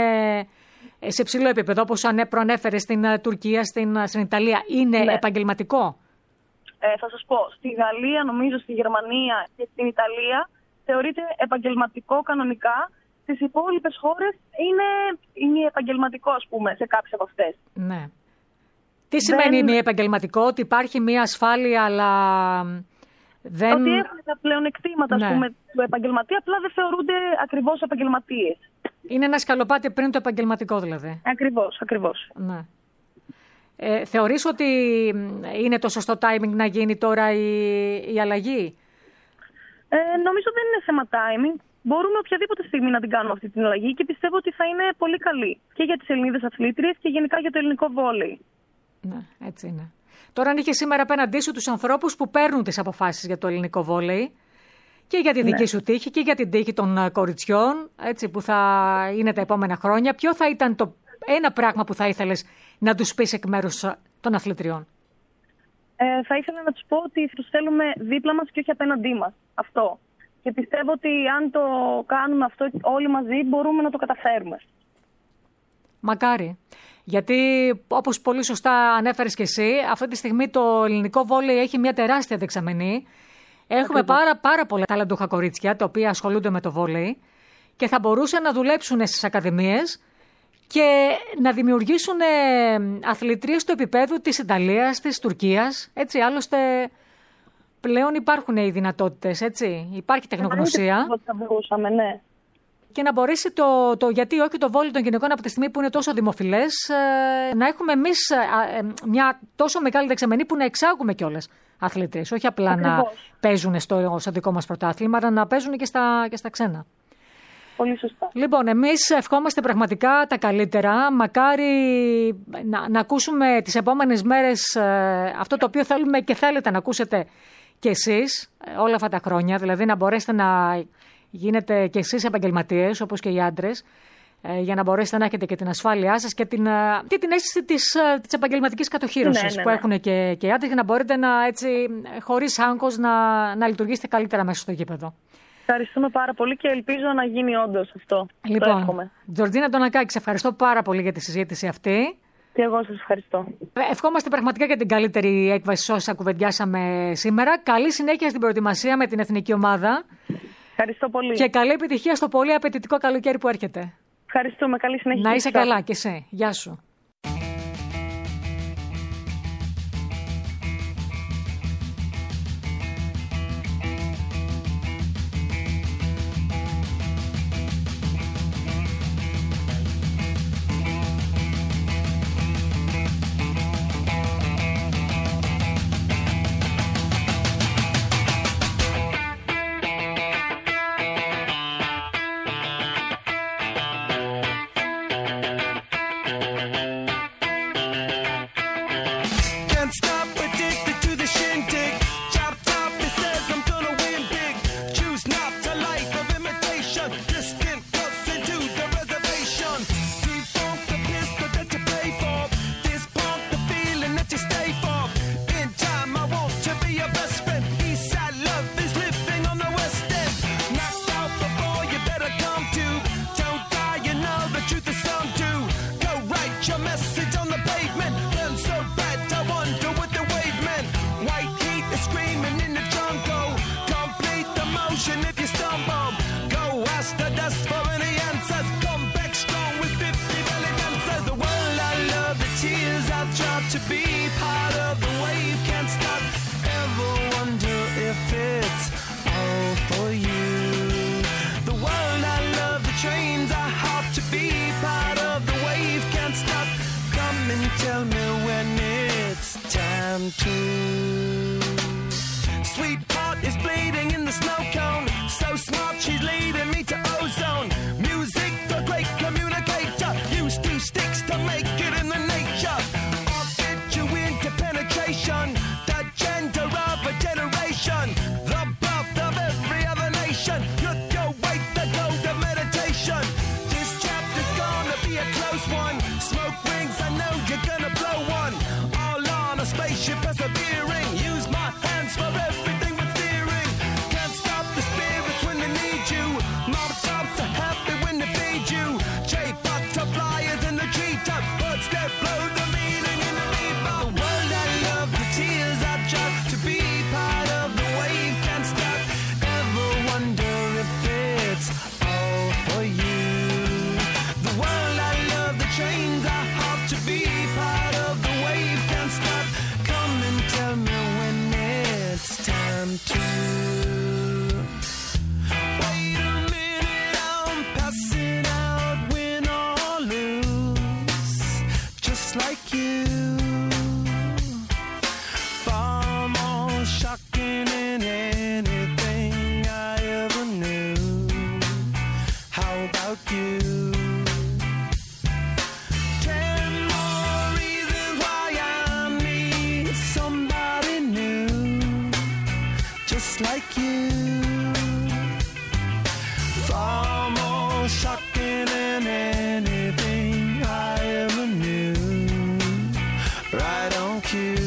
σε ψηλό επίπεδο, όπως προανέφερε στην Τουρκία, στην Ιταλία. Είναι επαγγελματικό? Θα σας πω, στη Γαλλία, νομίζω στη Γερμανία και στην Ιταλία θεωρείται επαγγελματικό κανονικά. Στις υπόλοιπες χώρες είναι επαγγελματικό, ας πούμε, σε κάποιες από αυτές. Ναι. Τι σημαίνει μη επαγγελματικό? Ότι υπάρχει μια ασφάλεια, αλλά δεν... Ότι έχουν τα πλεονεκτήματα, ας πούμε, του επαγγελματία, απλά δεν θεωρούνται ακριβώς επαγγελματίες. Είναι ένα σκαλοπάτι πριν το επαγγελματικό, δηλαδή. Ακριβώς. Ναι. Θεωρείς ότι είναι το σωστό timing να γίνει τώρα η αλλαγή? Νομίζω δεν είναι θέμα timing. Μπορούμε οποιαδήποτε στιγμή να την κάνουμε αυτή την αλλαγή και πιστεύω ότι θα είναι πολύ καλή και για τις Ελληνίδες αθλήτριες και γενικά για το ελληνικό βόλεϊ. Ναι, έτσι είναι. Τώρα, αν είχε σήμερα απέναντί σου τους ανθρώπους που παίρνουν τις αποφάσεις για το ελληνικό βόλεϊ και για τη δική σου τύχη και για την τύχη των κοριτσιών, έτσι, που θα είναι τα επόμενα χρόνια, ποιο θα ήταν το ένα πράγμα που θα ήθελες να τους πεις εκ μέρους των αθλητριών? Θα ήθελα να τους πω ότι τους θέλουμε δίπλα μας και όχι απέναντί μας. Αυτό. Και πιστεύω ότι αν το κάνουμε αυτό όλοι μαζί μπορούμε να το καταφέρουμε. Μακάρι. Γιατί όπως πολύ σωστά ανέφερες και εσύ, αυτή τη στιγμή το ελληνικό βόλεϊ έχει μια τεράστια δεξαμενή. Έχουμε πάρα πολλά ταλαντούχα κορίτσια τα οποία ασχολούνται με το βόλεϊ και θα μπορούσαν να δουλέψουν στις ακαδημίες και να δημιουργήσουν αθλητρίες στο επίπεδο της Ιταλίας, της Τουρκίας. Έτσι, άλλωστε πλέον υπάρχουν οι δυνατότητες, έτσι. Υπάρχει τεχνογνωσία. Θα μπορούσαμε, ναι. Και να μπορέσει γιατί όχι το βόλεϊ των γυναικών από τη στιγμή που είναι τόσο δημοφιλές, να έχουμε εμείς μια τόσο μεγάλη δεξαμενή που να εξάγουμε κιόλας αθλητρίες. Όχι απλά να παίζουν στο δικό μας πρωτάθλημα, αλλά να παίζουν και στα ξένα. Πολύ σωστά. Λοιπόν, εμείς ευχόμαστε πραγματικά τα καλύτερα. Μακάρι να ακούσουμε τις επόμενες μέρες αυτό το οποίο θέλουμε και θέλετε να ακούσετε κι εσείς όλα αυτά τα χρόνια. Δηλαδή να μπορέσετε να γίνετε κι εσείς επαγγελματίες όπως και οι άντρες. για να μπορέσετε να έχετε και την ασφάλειά σας και την αίσθηση της επαγγελματικής κατοχύρωσης που έχουν και οι άντρες, για να μπορείτε χωρίς άγχος να λειτουργήσετε καλύτερα μέσα στο γήπεδο. Ευχαριστούμε πάρα πολύ και ελπίζω να γίνει όντως αυτό. Λοιπόν, Τζορτζίνα Ντονακάκη, σε ευχαριστώ πάρα πολύ για τη συζήτηση αυτή. Και εγώ σας ευχαριστώ. Ευχόμαστε πραγματικά για την καλύτερη έκβαση όσα κουβεντιάσαμε σήμερα. Καλή συνέχεια στην προετοιμασία με την εθνική ομάδα. Ευχαριστώ πολύ. Και καλή επιτυχία στο πολύ απαιτητικό καλοκαίρι που έρχεται. Ευχαριστούμε. Καλή συνέχεια. Να είσαι καλά και εσύ. Γεια σου. Sweetheart is bleeding in the snow cone. So smart, she's leading me to ozone. Music, the great communicator. Used two sticks to make it in the nature. I'll get you into penetration. The gender of a generation. The birth of every other nation. Look your way, the gold of meditation. This chapter's gonna be a close one. Smoke rings, I know you're gonna blow one. All on a spaceship persevering. Use my hands for everything but steering. Can't stop the spirits when they need you. Mob tops are happy when they feed you. J butterflies in the treetop. Birds that blow the meaning in the reaper. The world I love, the tears I just to be part of the wave. Can't stop. Ever wonder if it's all for you? The world I love, the trains I hop to be part of the wave. Can't stop. Come and tell me when it's time to. Wait a minute, I'm passing out, win or lose, just like you. Far more shocking than anything I ever knew. How about you? 10 more reasons why I need somebody new, just like you. Far more shocking than anything I ever knew. Right on cue.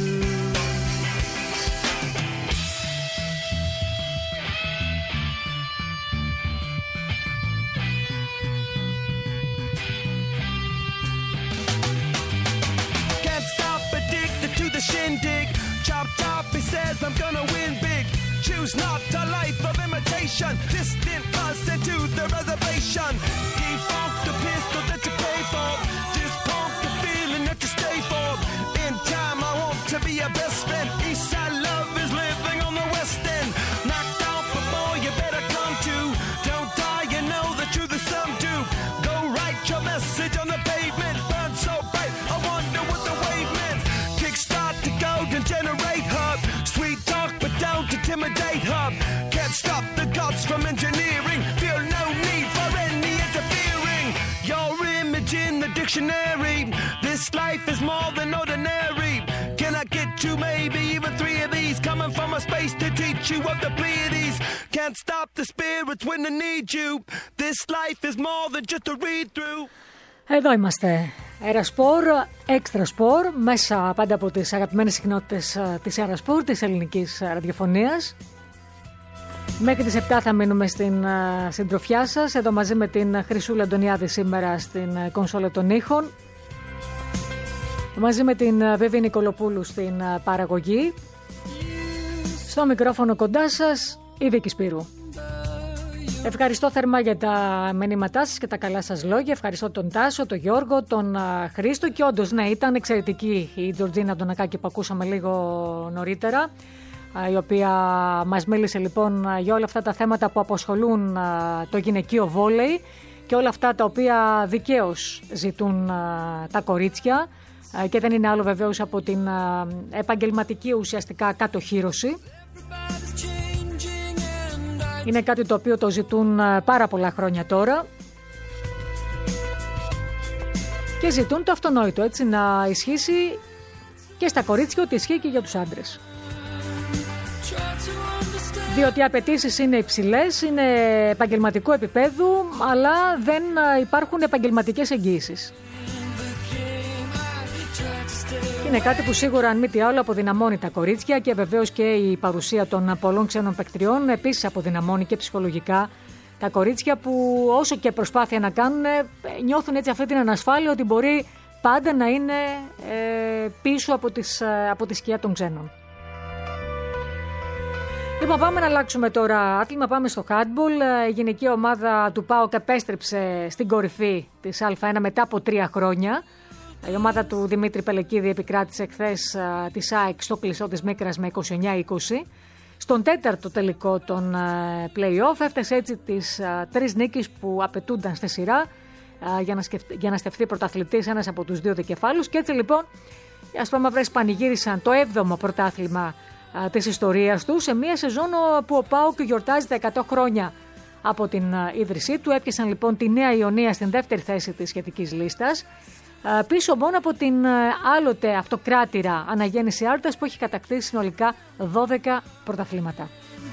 Can't stop, addicted to the shindig. Chop top, he says I'm gonna win big. Choose not a life of imitation. Distant us into the reservation. Defunct the pistol that you pay for. Just pump the feeling that you stay for. In time I want to be your best friend. Eastside love is living on the west end. Knocked out before you better come to. Don't die, you know the truth is some do. Go write your message on the pavement. Burn so bright, I wonder what the wave meant. Kickstart the golden generate hub. Sweet talk but don't intimidate hub. Can't stop the gods from engineering. Feel no need for any interfering. Your image in the dictionary. This life is more than ordinary. Can I get 2, maybe even 3 of these? Come come from a space to teach you of the Pleiades. Can't stop the spirits when they need you. This life is more than just a read through. Εδώ είμαστε. Αερασπορ, Έξτρα Σπορ, μέσα πάντα από τις αγαπημένες συχνότητες της Αερασπορ, της ελληνικής ραδιοφωνίας. Μέχρι τις 7 θα μείνουμε στην συντροφιά σας, εδώ μαζί με την Χρυσούλα Αντωνιάδη σήμερα στην κονσόλα των ήχων. Μαζί με την Βέβη Νικολοπούλου στην παραγωγή. Στο μικρόφωνο κοντά σας, η Βίκη Σπύρου. Ευχαριστώ θερμά για τα μηνύματά σας και τα καλά σας λόγια. Ευχαριστώ τον Τάσο, τον Γιώργο, τον Χρήστο και όντως ναι, ήταν εξαιρετική η Τζορτζίνα Αντωνακάκη που ακούσαμε λίγο νωρίτερα, η οποία μας μίλησε λοιπόν για όλα αυτά τα θέματα που απασχολούν το γυναικείο βόλεϊ και όλα αυτά τα οποία δικαίως ζητούν τα κορίτσια και δεν είναι άλλο βεβαίως από την επαγγελματική ουσιαστικά κατοχύρωση. Είναι κάτι το οποίο το ζητούν πάρα πολλά χρόνια τώρα και ζητούν το αυτονόητο, έτσι, να ισχύσει και στα κορίτσια ό,τι ισχύει και για τους άντρες. Διότι οι απαιτήσεις είναι υψηλές, είναι επαγγελματικού επίπεδου, αλλά δεν υπάρχουν επαγγελματικές εγγύησεις. Είναι κάτι που σίγουρα αν μη τι άλλο αποδυναμώνει τα κορίτσια και βεβαίως και η παρουσία των πολλών ξένων παικτριών επίσης αποδυναμώνει και ψυχολογικά τα κορίτσια που όσο και προσπάθεια να κάνουν νιώθουν έτσι αυτή την ανασφάλεια ότι μπορεί πάντα να είναι πίσω από τη σκιά των ξένων. Λοιπόν, πάμε να αλλάξουμε τώρα άθλημα, πάμε στο handball. Η γυναική ομάδα του ΠΑΟΚ επέστρεψε στην κορυφή της Α1 μετά από 3 χρόνια. Η ομάδα του Δημήτρη Πελεκίδη επικράτησε χθες της ΑΕΚ στο κλεισό της Μίκρας με 29-20. Στον τέταρτο τελικό των play-off έφτασε έτσι τις 3 νίκες που απαιτούνταν στη σειρά για να στεφθεί πρωταθλητής ένας από τους 2 δικεφάλους. Και έτσι λοιπόν οι Ασπρόμαυρες πανηγύρισαν το 7ο πρωτάθλημα της ιστορίας του σε μια σεζόν που ο ΠΑΟΚ γιορτάζει τα 100 χρόνια από την ίδρυσή του. Έπιασαν λοιπόν τη Νέα Ιωνία στην δεύτερη θέση της σχετικής λίστας, πίσω μόνο από την άλλοτε αυτοκράτηρα Αναγέννηση Άρτας που έχει κατακτήσει συνολικά 12 πρωταθλήματα.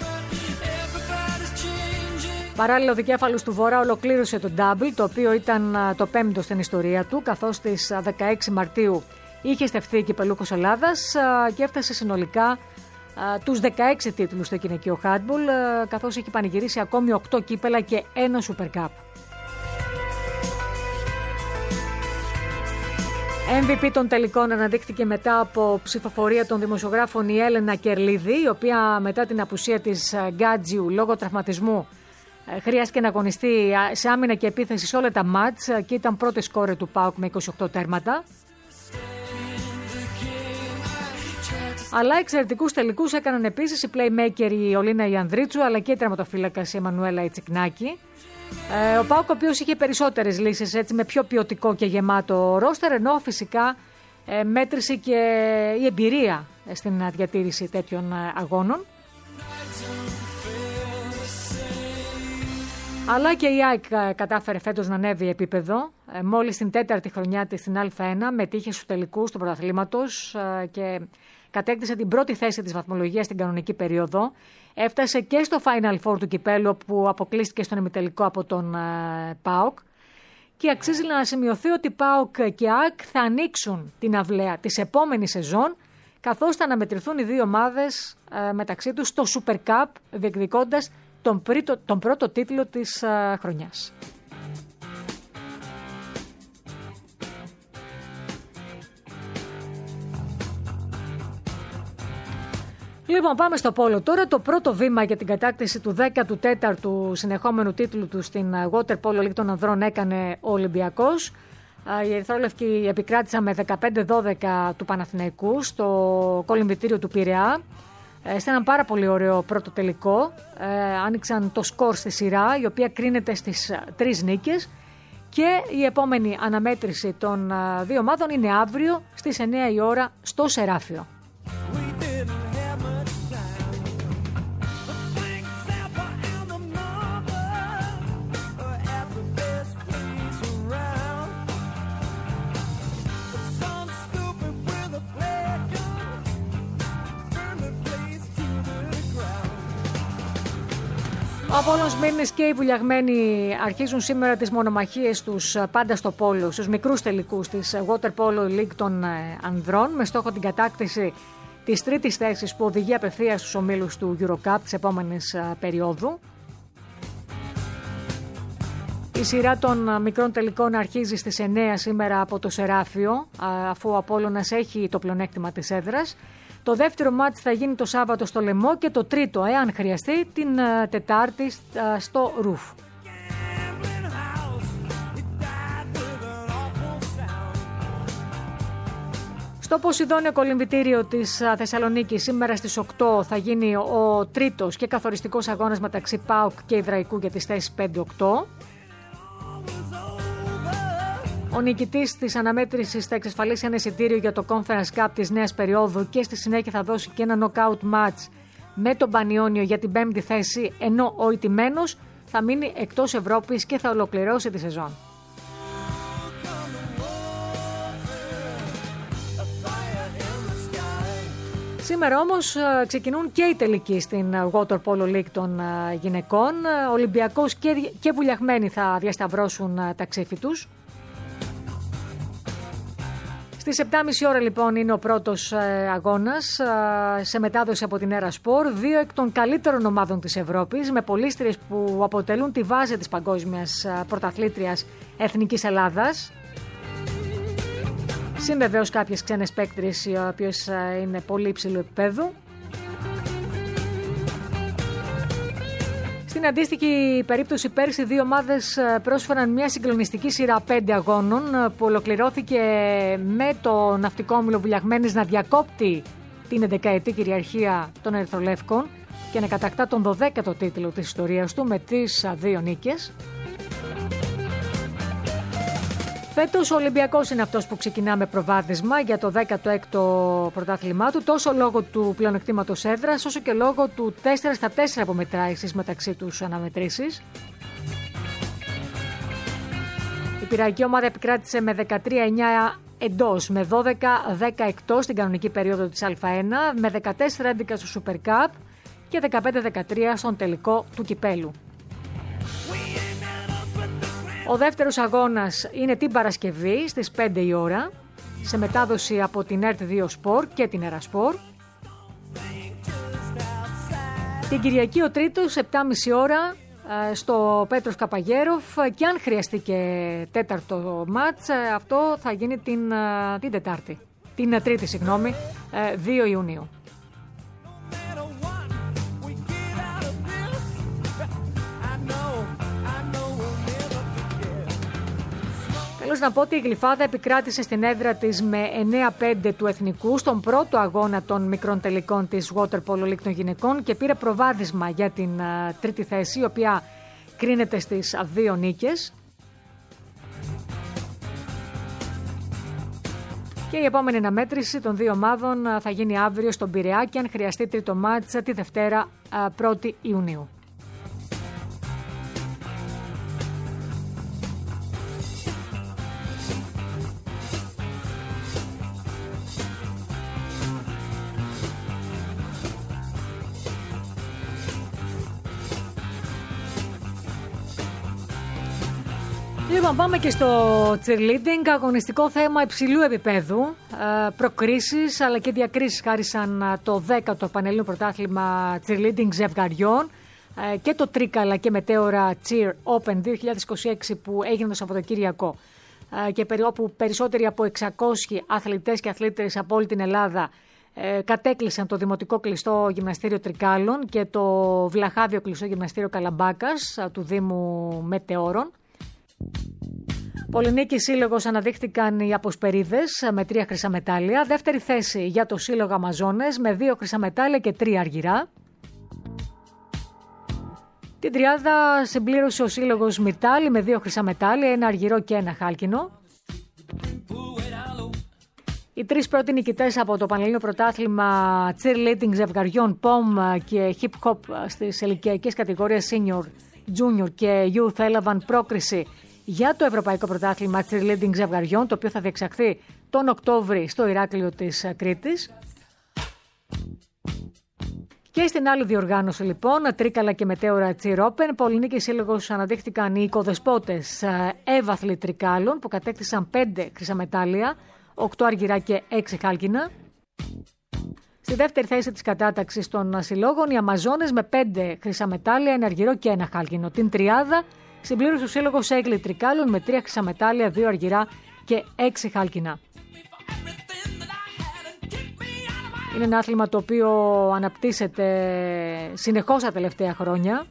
Παράλληλα, ο δικέφαλος του Βορρά ολοκλήρωσε το double, το οποίο ήταν το 5ο στην ιστορία του, καθώς στις 16 Μαρτίου είχε στεφθεί κυπελούχος Ελλάδας και έφτασε συνολικά τους 16 τίτλους στο γυναικείο handball, καθώς έχει πανηγυρίσει ακόμη 8 κύπελα και 1 Super Cup. MVP των τελικών αναδείχθηκε μετά από ψηφοφορία των δημοσιογράφων η Έλενα Κερλίδη, η οποία μετά την απουσία της Γκάτζιου λόγω τραυματισμού χρειάστηκε να αγωνιστεί σε άμυνα και επίθεση σε όλα τα μάτς και ήταν πρώτη σκόρερ του ΠΑΟΚ με 28 τέρματα. Αλλά εξαιρετικούς τελικούς έκαναν επίσης η playmaker η Ολίνα Ιανδρίτσου αλλά και η τερματοφύλακας η Εμμανουέλα Ιτσικνάκη. Ο ΠΑΟΚ ο οποίος είχε περισσότερες λύσεις έτσι, με πιο ποιοτικό και γεμάτο ρόστερ, ενώ φυσικά μέτρησε και η εμπειρία στην διατήρηση τέτοιων αγώνων. Αλλά και η ΑΕΚ κατάφερε φέτος να ανέβει επίπεδο. Μόλις την 4η χρονιά της στην Α1 μετήχε στους τελικούς του πρωταθλήματος και κατέκτησε την πρώτη θέση της βαθμολογίας στην κανονική περίοδο. Έφτασε και στο Final Four του κυπέλου που αποκλείστηκε στον ημιτελικό από τον ΠΑΟΚ. Και αξίζει να σημειωθεί ότι ΠΑΟΚ και ΑΕΚ θα ανοίξουν την αυλαία της επόμενης σεζόν, καθώς θα αναμετρηθούν οι δύο ομάδες μεταξύ τους στο Super Cup, διεκδικώντας τον πρώτο τίτλο της χρονιάς. Λοιπόν, πάμε στο πόλο τώρα. Το πρώτο βήμα για την κατάκτηση του 14ου συνεχόμενου τίτλου του στην Water Polo League των Ανδρών έκανε ο Ολυμπιακός. Οι Ερυθρόλευκοι επικράτησαν με 15-12 του Παναθηναϊκού στο κολυμβητήριο του Πειραιά. Σε έναν πάρα πολύ ωραίο πρώτο τελικό. Άνοιξαν το σκορ στη σειρά, η οποία κρίνεται στις 3 νίκες. Και η επόμενη αναμέτρηση των δύο ομάδων είναι αύριο στις 9 η ώρα στο Σεράφιο. Ο Απόλλωνας Μύρνης και οι βουλιαγμένοι αρχίζουν σήμερα τις μονομαχίες τους πάντα στο πόλο, στους μικρούς τελικούς της Water Polo League των ανδρών, με στόχο την κατάκτηση της τρίτης θέσης που οδηγεί απευθείας στους ομίλους του EuroCup της επόμενης περίοδου. Η σειρά των μικρών τελικών αρχίζει στις 9 σήμερα από το Σεράφιο, αφού ο Απόλλωνας έχει το πλεονέκτημα της έδρας. Το δεύτερο μάτς θα γίνει το Σάββατο στο Λεμό και το τρίτο, εάν χρειαστεί, την Τετάρτη στο Ρουφ. Στο Ποσειδώνιο Κολυμβητήριο της Θεσσαλονίκης σήμερα στις 8 θα γίνει ο τρίτος και καθοριστικός αγώνας μεταξύ ΠΑΟΚ και Ιδραϊκού για τις θέσεις 5-8. Ο νικητής της αναμέτρησης θα εξασφαλίσει ένα εισιτήριο για το Conference Cup της νέας περίοδου και στη συνέχεια θα δώσει και ένα knockout match με τον Πανιόνιο για την 5η θέση, ενώ ο ηττημένος θα μείνει εκτός Ευρώπης και θα ολοκληρώσει τη σεζόν. Σήμερα όμως ξεκινούν και οι τελικοί στην Water Polo League των γυναικών. Ολυμπιακός και βουλιαγμένοι θα διασταυρώσουν τα ξύφη τους. Στις 7.30 ώρα λοιπόν είναι ο πρώτος αγώνας σε μετάδοση από την Erasport. 2 εκ των καλύτερων ομάδων της Ευρώπης, με πολίστριες που αποτελούν τη βάση της παγκόσμιας πρωταθλήτριας Εθνικής Ελλάδας. Συν βεβαίως κάποιες ξένες παίκτριες οι οποίες είναι πολύ υψηλού επίπεδου. Στην αντίστοιχη περίπτωση πέρσι οι δύο ομάδες πρόσφεραν μια συγκλονιστική σειρά 5 αγώνων που ολοκληρώθηκε με το ναυτικό όμιλο Βουλιαγμένης να διακόπτει την 11η κυριαρχία των Ερυθρολεύκων και να κατακτά τον 12ο τίτλο της ιστορίας του με τις 2 νίκες. Φέτος ο Ολυμπιακός είναι αυτός που ξεκινά με προβάδισμα για το 16ο πρωτάθλημά του, τόσο λόγω του πλεονεκτήματος έδρας, όσο και λόγω του 4-4 που μετράει στις μεταξύ τους αναμετρήσεις. Η πειραϊκή ομάδα επικράτησε με 13-9 εντός, με 12-10 εκτός στην κανονική περίοδο της Α1, με 14-11 στο Super Cup και 15-13 στον τελικό του κυπέλου. Ο δεύτερος αγώνας είναι την Παρασκευή στις 5 η ώρα, σε μετάδοση από την ΕΡΤ2 Sport και την Erasport. Την Κυριακή ο τρίτος, 7.30 ώρα, στο Πέτρος Καπαγέροφ, και αν χρειαστεί και τέταρτο μάτς, αυτό θα γίνει την Τετάρτη, την Τρίτη, 2 Ιουνίου. Τέλος να πω ότι η Γλυφάδα επικράτησε στην έδρα της με 9-5 του Εθνικού στον πρώτο αγώνα των μικρών τελικών της Water Polo League των γυναικών και πήρε προβάδισμα για την τρίτη θέση, η οποία κρίνεται στις 2 νίκες. Και η επόμενη αναμέτρηση των δύο ομάδων θα γίνει αύριο στον Πειραιά και αν χρειαστεί τρίτο μάτς τη Δευτέρα 1η Ιουνίου. Λοιπόν, πάμε και στο cheerleading, αγωνιστικό θέμα υψηλού επίπεδου. Προκρίσεις αλλά και διακρίσεις χάρισαν το 10ο Πανελλήνιο Πρωτάθλημα cheerleading ζευγαριών και το Τρίκαλα και μετέωρα Cheer Open 2026 που έγινε το Σαββατοκύριακο και όπου περισσότεροι από 600 αθλητές και αθλήτρες από όλη την Ελλάδα κατέκλυσαν το Δημοτικό Κλειστό Γυμναστήριο Τρικάλων και το Βλαχάδιο Κλειστό Γυμναστήριο Καλαμπάκας του Δήμου Μετεώρων. Πολυνίκη σύλλογος αναδείχθηκαν οι Αποσπερίδες με 3 χρυσά μετάλλια. Δεύτερη θέση για το σύλλογο Αμαζόνες με 2 χρυσά μετάλλια και 3 αργυρά. Την τριάδα συμπλήρωσε ο σύλλογος Μυρτάλη με 2 χρυσά μετάλλια, 1 αργυρό και 1 χάλκινο. Οι 3 πρώτοι νικητές από το Πανελλήνιο Πρωτάθλημα cheerleading ζευγαριών POM και hip hop στις ηλικιακές κατηγορίες senior, junior και youth έλαβαν πρόκριση για το Ευρωπαϊκό Πρωτάθλημα cheerleading ζευγαριών, το οποίο θα διεξαχθεί τον Οκτώβρη στο Ηράκλειο της Κρήτης. Και στην άλλη διοργάνωση λοιπόν, Τρίκαλα και Μετέωρα Τσιρόπεν, Πολυνή και Σύλλογος αναδείχθηκαν οι οικοδεσπότες έβαθλοι τρικάλων που κατέκτησαν 5 χρυσαμετάλλια, 8 αργυρά και 6 χάλκινα. Στη δεύτερη θέση της κατάταξης των συλλόγων οι Αμαζόνες με 5 χρυσαμετάλλια, 1 αργυρό και 1 χάλκινο. Την τριάδα συμπλήρωσε ο Σύλλογος Έγκλη Τρικάλων με 3 χρυσαμετάλλια, 2 αργυρά και 6 χάλκινα. Είναι ένα άθλημα το οποίο αναπτύσσεται συνεχώς τα τελευταία χρόνια.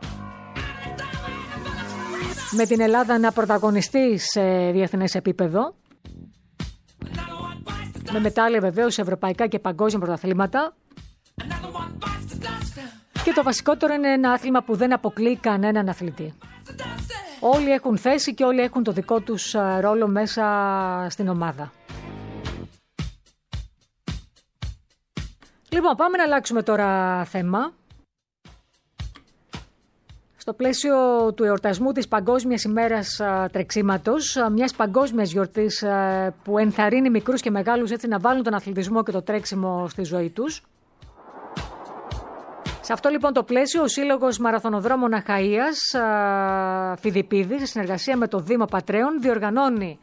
Με την Ελλάδα να πρωταγωνιστεί σε διεθνές επίπεδο. Με μετάλλια βεβαίως σε ευρωπαϊκά και παγκόσμια πρωταθλήματα. Και το βασικότερο είναι ένα άθλημα που δεν αποκλείει κανέναν αθλητή. Όλοι έχουν θέση και όλοι έχουν το δικό τους ρόλο μέσα στην ομάδα. Λοιπόν, πάμε να αλλάξουμε τώρα θέμα. Στο πλαίσιο του εορτασμού της Παγκόσμιας ημέρας τρεξίματος, μιας παγκόσμιας γιορτής που ενθαρρύνει μικρούς και μεγάλους έτσι να βάλουν τον αθλητισμό και το τρέξιμο στη ζωή τους. Σε αυτό λοιπόν το πλαίσιο, ο Σύλλογος Μαραθωνοδρόμων Αχαΐας Φιδιππίδη, σε συνεργασία με το Δήμο Πατρέων, διοργανώνει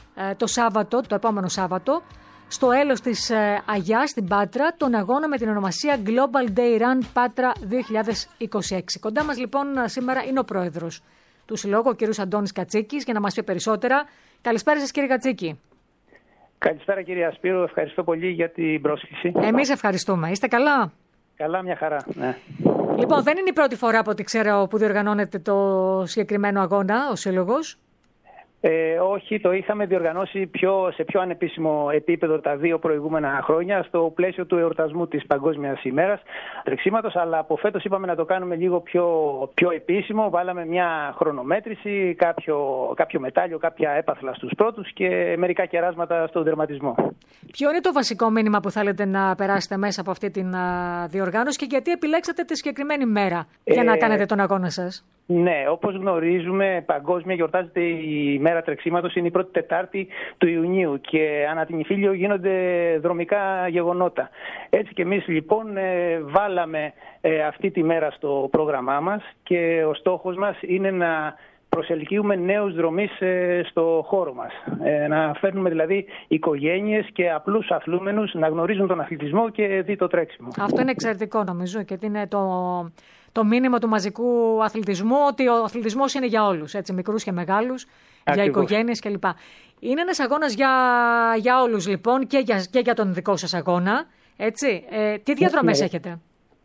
το επόμενο Σάββατο, στο έλος της Αγιάς στην Πάτρα, τον αγώνα με την ονομασία Global Day Run Πάτρα 2026. Κοντά μας λοιπόν σήμερα είναι ο πρόεδρος του Συλλόγου, ο κ. Αντώνης Κατσίκης, για να μας πει περισσότερα. Καλησπέρα σας κύριε Κατσίκη. Καλησπέρα κύριε Σπύρο, ευχαριστώ πολύ για την πρόσκληση. Εμείς ευχαριστούμε. Είστε καλά? Καλά, μια χαρά, ναι. Λοιπόν, δεν είναι η πρώτη φορά από ό,τι ξέρω που διοργανώνεται το συγκεκριμένο αγώνα, ο Σύλλογος. Όχι, το είχαμε διοργανώσει σε πιο ανεπίσημο επίπεδο τα 2 προηγούμενα χρόνια στο πλαίσιο του εορτασμού της Παγκόσμιας ημέρας τρεξίματος, αλλά από φέτος είπαμε να το κάνουμε λίγο πιο επίσημο. Βάλαμε μια χρονομέτρηση, κάποιο μετάλλιο, κάποια έπαθλα στους πρώτους και μερικά κεράσματα στον τερματισμό. Ποιο είναι το βασικό μήνυμα που θέλετε να περάσετε μέσα από αυτή την διοργάνωση και γιατί επιλέξατε τη συγκεκριμένη μέρα για να κάνετε τον αγώνα σας? Ναι, όπως γνωρίζουμε, παγκόσμια γιορτάζεται η μέρα τρεξίματος, είναι η πρώτη Τετάρτη του Ιουνίου και ανά την Ιφίλιο γίνονται δρομικά γεγονότα. Έτσι και εμείς λοιπόν βάλαμε αυτή τη μέρα στο πρόγραμμά μας και ο στόχος μας είναι να προσελκύουμε νέους δρομείς στο χώρο μας. Να φέρνουμε δηλαδή οικογένειες και απλούς αθλούμενους να γνωρίζουν τον αθλητισμό και δει το τρέξιμο. Αυτό είναι εξαιρετικό νομίζω και είναι το μήνυμα του μαζικού αθλητισμού, ότι ο αθλητισμός είναι για όλους, έτσι, μικρούς και μεγάλους, για οικογένειες κλπ. Είναι ένας αγώνας για όλους λοιπόν και για τον δικό σας αγώνα, έτσι. Τι διαδρομές έχετε?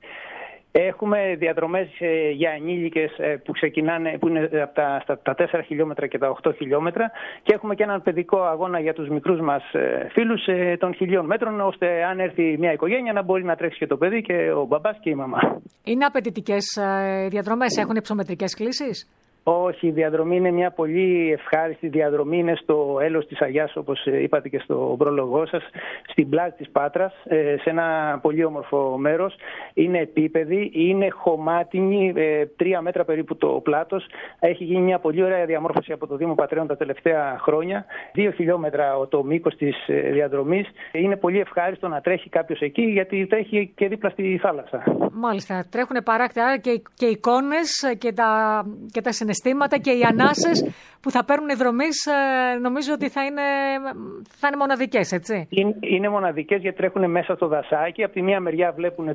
Έχουμε διαδρομές για ενήλικες που είναι από τα 4 χιλιόμετρα και τα 8 χιλιόμετρα και έχουμε και έναν παιδικό αγώνα για τους μικρούς μας φίλους των 1.000 μέτρων, ώστε αν έρθει μια οικογένεια να μπορεί να τρέξει και το παιδί και ο μπαμπάς και η μαμά. Είναι απαιτητικές διαδρομές, έχουν υψομετρικές κλίσεις? Όχι, η διαδρομή είναι μια πολύ ευχάριστη διαδρομή. Είναι στο έλος της Αγιάς, όπως είπατε και στο πρόλογό σας, στην πλάτη της Πάτρας, σε ένα πολύ όμορφο μέρος. Είναι επίπεδη, είναι χωμάτινη, 3 μέτρα περίπου το πλάτος. Έχει γίνει μια πολύ ωραία διαμόρφωση από το Δήμο Πατρέων τα τελευταία χρόνια. 2 χιλιόμετρα το μήκος της διαδρομής. Είναι πολύ ευχάριστο να τρέχει κάποιος εκεί, γιατί τρέχει και δίπλα στη θάλασσα. Μάλιστα, τρέχουν παράκτηρα και εικόνες και τα συναισθήματα και οι ανάσες που θα παίρνουν οι δρομείς, νομίζω ότι θα είναι μοναδικές, έτσι. Είναι μοναδικές γιατί τρέχουν μέσα στο δασάκι. Από τη μία μεριά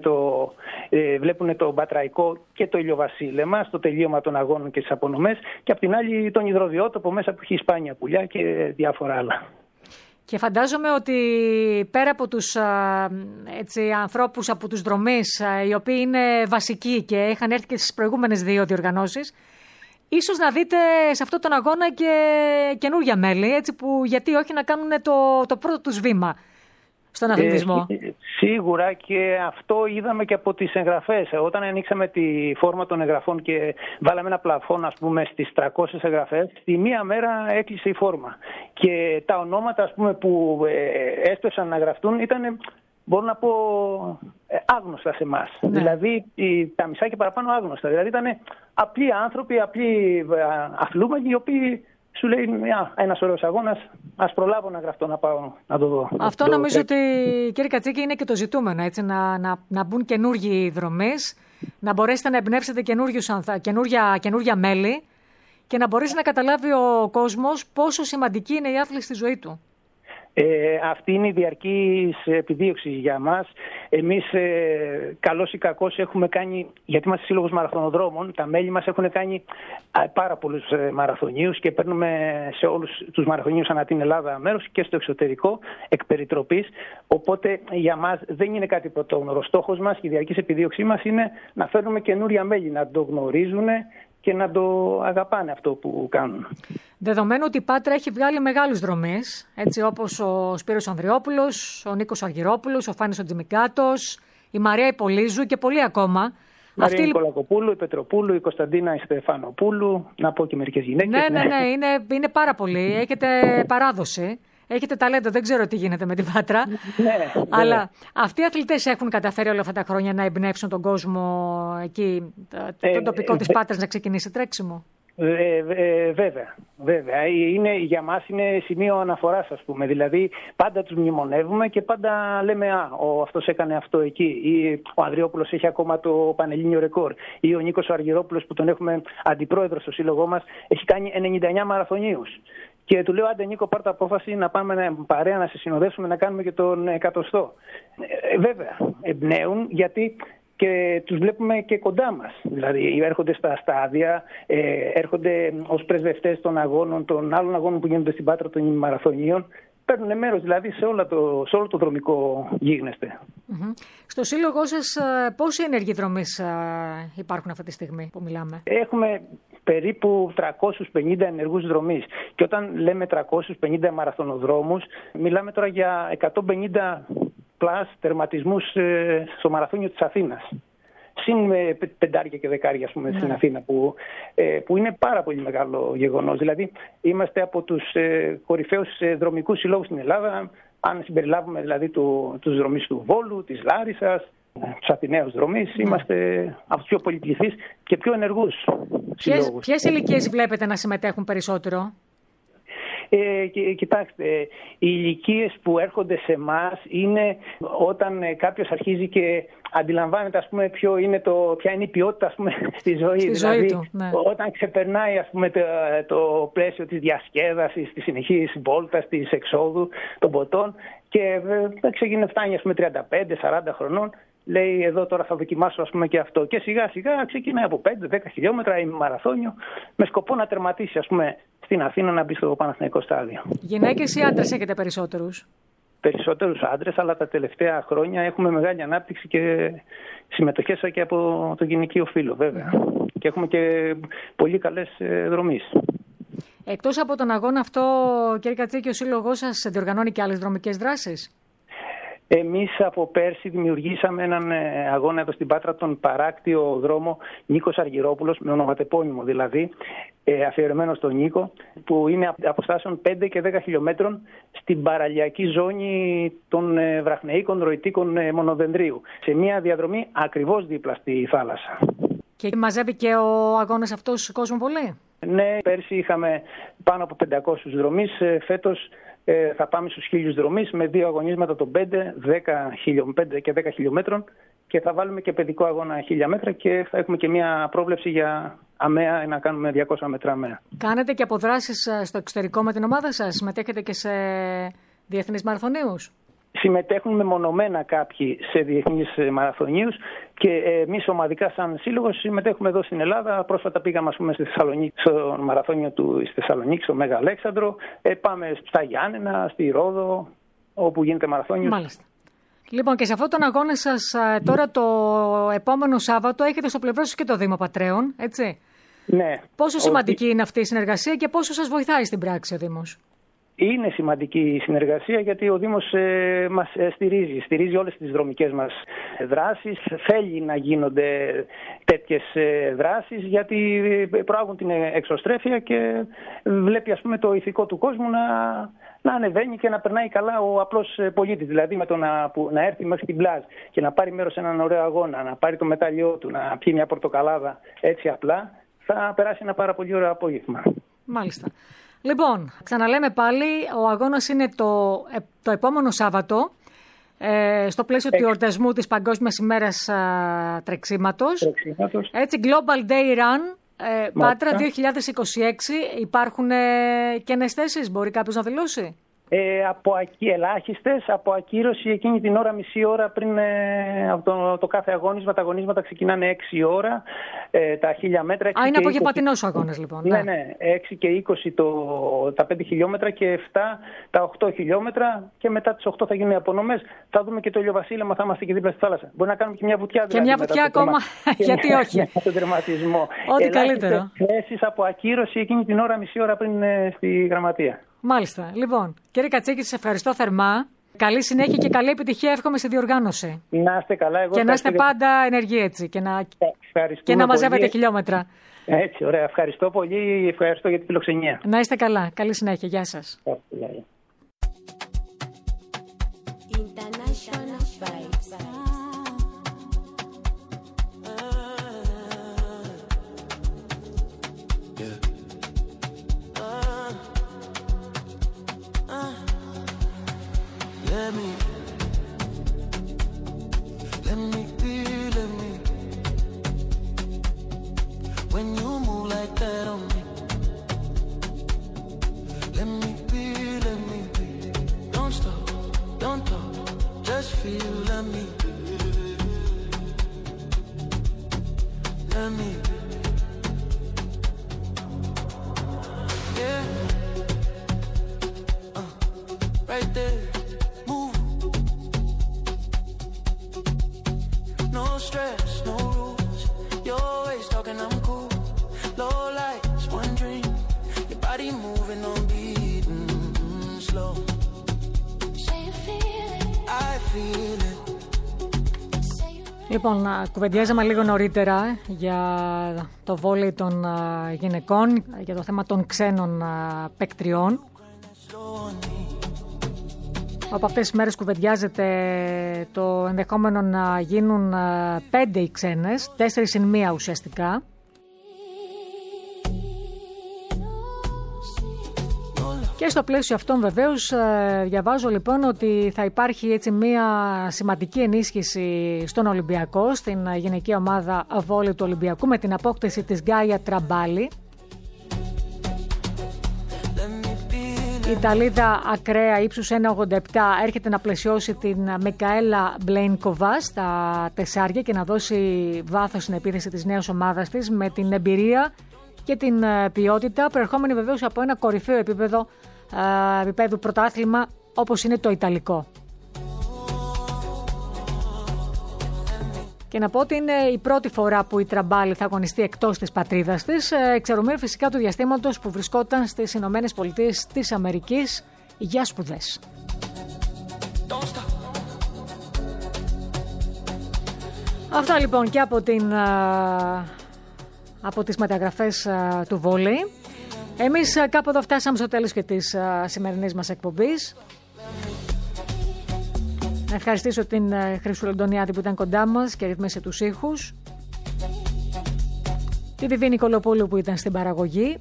βλέπουν το Μπατραϊκό και το ηλιοβασίλεμα στο τελείωμα των αγώνων και τις απονομές, και από την άλλη τον υδροβιότοπο μέσα που έχει σπάνια πουλιά και διάφορα άλλα. Και φαντάζομαι ότι πέρα από τους ανθρώπους από τους δρομείς, οι οποίοι είναι βασικοί και είχαν έρθει και στις προηγούμενες 2 διοργανώσεις, ίσως να δείτε σε αυτόν τον αγώνα και καινούργια μέλη, έτσι, που γιατί όχι να κάνουν το πρώτο τους βήμα στον αθλητισμό. Σίγουρα, και αυτό είδαμε και από τις εγγραφές. Όταν ανοίξαμε τη φόρμα των εγγραφών και βάλαμε ένα πλαφόν, ας πούμε, στις 300 εγγραφές, τη μία μέρα έκλεισε η φόρμα. Και τα ονόματα, ας πούμε, που έσπευσαν να γραφτούν ήταν, μπορώ να πω, άγνωστα σε εμάς. Ναι. Δηλαδή τα μισά και παραπάνω άγνωστα. Δηλαδή ήταν απλοί άνθρωποι, απλοί αθλούμενοι, οι οποίοι σου λέει ένας ωραίος αγώνας, ας προλάβω να γραφτώ να πάω να το δω. Αυτό νομίζω ότι, κύριε Κατσίκη, είναι και το ζητούμενο, έτσι, να μπουν καινούργιοι δρομείς, να μπορέσετε να εμπνεύσετε καινούργια μέλη και να μπορέσει να καταλάβει ο κόσμος πόσο σημαντική είναι η άθληση στη ζωή του. Αυτή είναι η διαρκής επιδίωξη για μας. Εμείς, καλώς ή κακώς, έχουμε κάνει, γιατί είμαστε σύλλογος μαραθωνοδρόμων, τα μέλη μας έχουν κάνει πάρα πολλούς μαραθωνίους και παίρνουμε σε όλους τους μαραθωνίους ανά την Ελλάδα μέρος και στο εξωτερικό, εκ περιτροπής. Οπότε για μας δεν είναι κάτι πρωτόγνωρο. Στόχος μας και η διαρκής επιδίωξή μας είναι να φέρνουμε καινούρια μέλη, να το γνωρίζουν και να το αγαπάνε αυτό που κάνουν. Δεδομένου ότι η Πάτρα έχει βγάλει μεγάλους δρομείς, έτσι όπως ο Σπύρος Ανδριόπουλος, ο Νίκος Αργυρόπουλος, ο Φάνης ο Τζιμικάτος, η Μαρία Υπολίζου και πολλοί ακόμα. Μαρία Νικολακοπούλου, η Πετροπούλου, η Κωνσταντίνα η Στεφανοπούλου, να πω και μερικές γυναίκες. Ναι, είναι πάρα πολλοί. Έχετε παράδοση. Έχετε ταλέντο, δεν ξέρω τι γίνεται με την Πάτρα. Ναι, αλλά αυτοί οι αθλητές έχουν καταφέρει όλα αυτά τα χρόνια να εμπνεύσουν τον κόσμο εκεί, τον τοπικό της Πάτρας, να ξεκινήσει τρέξιμο. Βέβαια. Για μας είναι σημείο αναφοράς, ας πούμε. Δηλαδή, πάντα τους μνημονεύουμε και πάντα λέμε αυτός έκανε αυτό εκεί. Ή ο Ανδριόπουλος έχει ακόμα το πανελλήνιο ρεκόρ. Ή ο Νίκος Αργυρόπουλος, που τον έχουμε αντιπρόεδρο στο σύλλογό μας, έχει κάνει 99 μαραθωνίους. Και του λέω, άντε Νίκο, πάρ' το απόφαση να πάμε παρέα να σε συνοδεύσουμε να κάνουμε και τον 100. Βέβαια, εμπνέουν γιατί και τους βλέπουμε και κοντά μας. Δηλαδή έρχονται στα στάδια, έρχονται ως πρεσβευτές των αγώνων, των άλλων αγώνων που γίνονται στην Πάτρα των μαραθωνίων. Παίρνουν μέρος δηλαδή σε όλο το δρομικό γίγνεσθε. Στο σύλλογό σας πόσοι ενεργοί δρομείς υπάρχουν αυτή τη στιγμή που μιλάμε? Έχουμε περίπου 350 ενεργούς δρομείς. Και όταν λέμε 350 μαραθωνοδρόμους, μιλάμε τώρα για 150 πλάς τερματισμούς στο μαραθώνιο της Αθήνας. Συν πεντάρια και δεκάρια, ας πούμε, στην Αθήνα, που είναι πάρα πολύ μεγάλο γεγονός. Δηλαδή, είμαστε από τους κορυφαίους δρομικούς συλλόγους στην Ελλάδα, αν συμπεριλάβουμε δηλαδή τους δρομείς του Βόλου, της Λάρισσας, τους Αθηναίους δρομείς, είμαστε από τους πιο πολυπληθείς και πιο ενεργούς συλλόγους. Ποιες ηλικίες βλέπετε να συμμετέχουν περισσότερο? Κοιτάξτε, οι ηλικίες που έρχονται σε εμάς είναι όταν κάποιος αρχίζει και αντιλαμβάνεται, ας πούμε, ποια είναι η ποιότητα, ας πούμε, στη ζωή. Δηλαδή, του, ναι. Όταν ξεπερνάει, ας πούμε, το πλαίσιο της διασκέδασης, της συνεχής βόλτας, της εξόδου των ποτών και φτάνει, ας πούμε, 35-40 χρονών. Λέει, εδώ τώρα θα δοκιμάσω, ας πούμε, και αυτό. Και σιγά σιγά ξεκινάει από 5-10 χιλιόμετρα ή μαραθώνιο με σκοπό να τερματίσει, ας πούμε, στην Αθήνα, να μπει στο Παναθηναϊκό στάδιο. Γυναίκες ή άντρες έχετε περισσότερους? Περισσότερους άντρες, αλλά τα τελευταία χρόνια έχουμε μεγάλη ανάπτυξη και συμμετοχές και από το γυναικείο φύλο, βέβαια. Και έχουμε και πολύ καλές δρομείς. Εκτός από τον αγώνα αυτό, κύριε Κατσίκη, ο σύλλογός σας διοργανώνει και άλλες δρομικές δράσεις? Εμείς από πέρσι δημιουργήσαμε έναν αγώνα εδώ στην Πάτρα, τον παράκτιο δρόμο Νίκος Αργυρόπουλος, με ονοματεπώνυμο δηλαδή, αφιερωμένο στον Νίκο, που είναι αποστάσεων 5 και 10 χιλιόμετρων στην παραλιακή ζώνη των Βραχνεΐκων Ροητίκων Μονοδενδρίου, σε μια διαδρομή ακριβώς δίπλα στη θάλασσα. Και μαζεύει και ο αγώνας αυτός κόσμο πολύ? Ναι, πέρσι είχαμε πάνω από 500 δρομείς, φέτος θα πάμε στους 1000 δρομείς με 2 αγωνίσματα των 5 και 10 χιλιόμετρων και θα βάλουμε και παιδικό αγώνα 1000 μέτρα και θα έχουμε και μια πρόβλεψη για αμαία να κάνουμε 200 μέτρα αμαία. Κάνετε και αποδράσεις στο εξωτερικό με την ομάδα σας? Συμμετέχετε και σε διεθνείς μαραθωνίους? Συμμετέχουν μεμονωμένα κάποιοι σε διεθνείς μαραθωνίους και εμείς ομαδικά σαν σύλλογος συμμετέχουμε εδώ στην Ελλάδα. Πρόσφατα πήγαμε, ας πούμε, στη Θεσσαλονίκη, στο μαραθώνιο του Θεσσαλονίκη, στο Μέγα Αλέξανδρο. Πάμε στα Γιάννενα, στη Ρόδο, όπου γίνεται μαραθώνιος. Μάλιστα. Λοιπόν, και σε αυτόν τον αγώνα σας τώρα το επόμενο Σάββατο έχετε στο πλευρό σας και το Δήμο Πατραίων, έτσι? Ναι. Πόσο σημαντική είναι αυτή η συνεργασία και πόσο σας βοηθάει στην πράξη ο Δήμος? Είναι σημαντική η συνεργασία γιατί ο Δήμος μας στηρίζει όλες τις δρομικές μας δράσεις. Θέλει να γίνονται τέτοιες δράσεις γιατί προάγουν την εξωστρέφεια και βλέπει, ας πούμε, το ηθικό του κόσμου να ανεβαίνει και να περνάει καλά ο απλός πολίτης. Δηλαδή με το να έρθει μέχρι την πλάζ και να πάρει μέρος σε έναν ωραίο αγώνα, να πάρει το μετάλλιό του, να πιει μια πορτοκαλάδα έτσι απλά, θα περάσει ένα πάρα πολύ ωραίο απόγευμα. Μάλιστα. Λοιπόν, ξαναλέμε πάλι, ο αγώνας είναι το επόμενο Σάββατο, στο πλαίσιο του εορτασμού της Παγκόσμιας ημέρας τρεξίματος. Έτσι, Global Day Run, Πάτρα 2026. Υπάρχουν κενές θέσεις, μπορεί κάποιος να δηλώσει? Ελάχιστες, από ακύρωση εκείνη την ώρα, μισή ώρα πριν από το κάθε αγώνισμα. Τα αγωνίσματα ξεκινάνε 6 ώρα, τα 1000 μέτρα. Είναι απογευματινός ο αγώνας λοιπόν. Ναι, 6 και 20 τα 5 χιλιόμετρα και 7 τα 8 χιλιόμετρα και μετά τις 8 θα γίνουν οι απονομές. Θα δούμε και το ηλιοβασίλεμα, θα είμαστε και δίπλα στη θάλασσα. Μπορεί να κάνουμε και μια βουτιά. Και μια βουτιά ακόμα, γιατί όχι. Για τον τερματισμό. Ό,τι καλύτερο. Θέσεις από ακύρωση εκείνη την ώρα, μισή ώρα πριν στη γραμματεία. Μάλιστα. Λοιπόν, κύριε Κατσίκη, σας ευχαριστώ θερμά. Καλή συνέχεια και καλή επιτυχία εύχομαι στη διοργάνωση. Να είστε καλά. Εγώ και να είστε πάντα ενεργοί έτσι και να μαζεύετε χιλιόμετρα. Έτσι, ωραία. Ευχαριστώ πολύ. Ευχαριστώ για την φιλοξενία. Να είστε καλά. Καλή συνέχεια. Γεια σας. Let me be, when you move like that on me. Let me be, don't stop, don't talk, just feel, let me yeah, right there. Stress, no rules. You're always talking, I'm cool. Low lights, one dream. Your body moving on beat, slow. Say you feel it, I feel it. Λοιπόν, κουβεντιάζαμε λίγο νωρίτερα για το βόλεϊ των γυναικών, για το θέμα των ξένων παικτριών. Από αυτές τις μέρες κουβεντιάζεται το ενδεχόμενο να γίνουν 5 οι ξένες, 4 συν 1 ουσιαστικά. Και στο πλαίσιο αυτών βεβαίως διαβάζω λοιπόν ότι θα υπάρχει έτσι μια σημαντική ενίσχυση στον Ολυμπιακό, στην γυναική ομάδα βόλεϊ του Ολυμπιακού, με την απόκτηση της Γκάια Τραμπάλη. Η Ιταλίδα ακραία ύψους 1,87 έρχεται να πλαισιώσει την Μικαέλα Μπλέινκοβα στα τεσσάρια και να δώσει βάθος στην επίθεση της νέας ομάδας της με την εμπειρία και την ποιότητα, προερχόμενη βεβαίως από ένα κορυφαίο επίπεδου πρωτάθλημα όπως είναι το Ιταλικό. Και να πω ότι είναι η πρώτη φορά που η Τραμπάλη θα αγωνιστεί εκτός της πατρίδας της, εξαιρουμένου φυσικά του διαστήματος που βρισκόταν στις Ηνωμένες Πολιτείες της Αμερικής για σπουδές. Αυτά λοιπόν και από τις μεταγραφές του βόλεϊ. Εμείς κάπου εδώ φτάσαμε στο τέλος και της σημερινής μας εκπομπής. Να ευχαριστήσω την Χρυσούλα Αντωνιάδη που ήταν κοντά μας και ρυθμίσε τους ήχους. Τη Βιβί Νικολοπούλου που ήταν στην παραγωγή.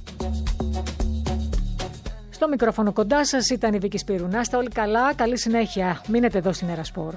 Στο μικρόφωνο κοντά σας ήταν η Βίκη Σπύρου. Να είστε όλοι καλά, καλή συνέχεια. Μείνετε εδώ στην Ερασπόρ.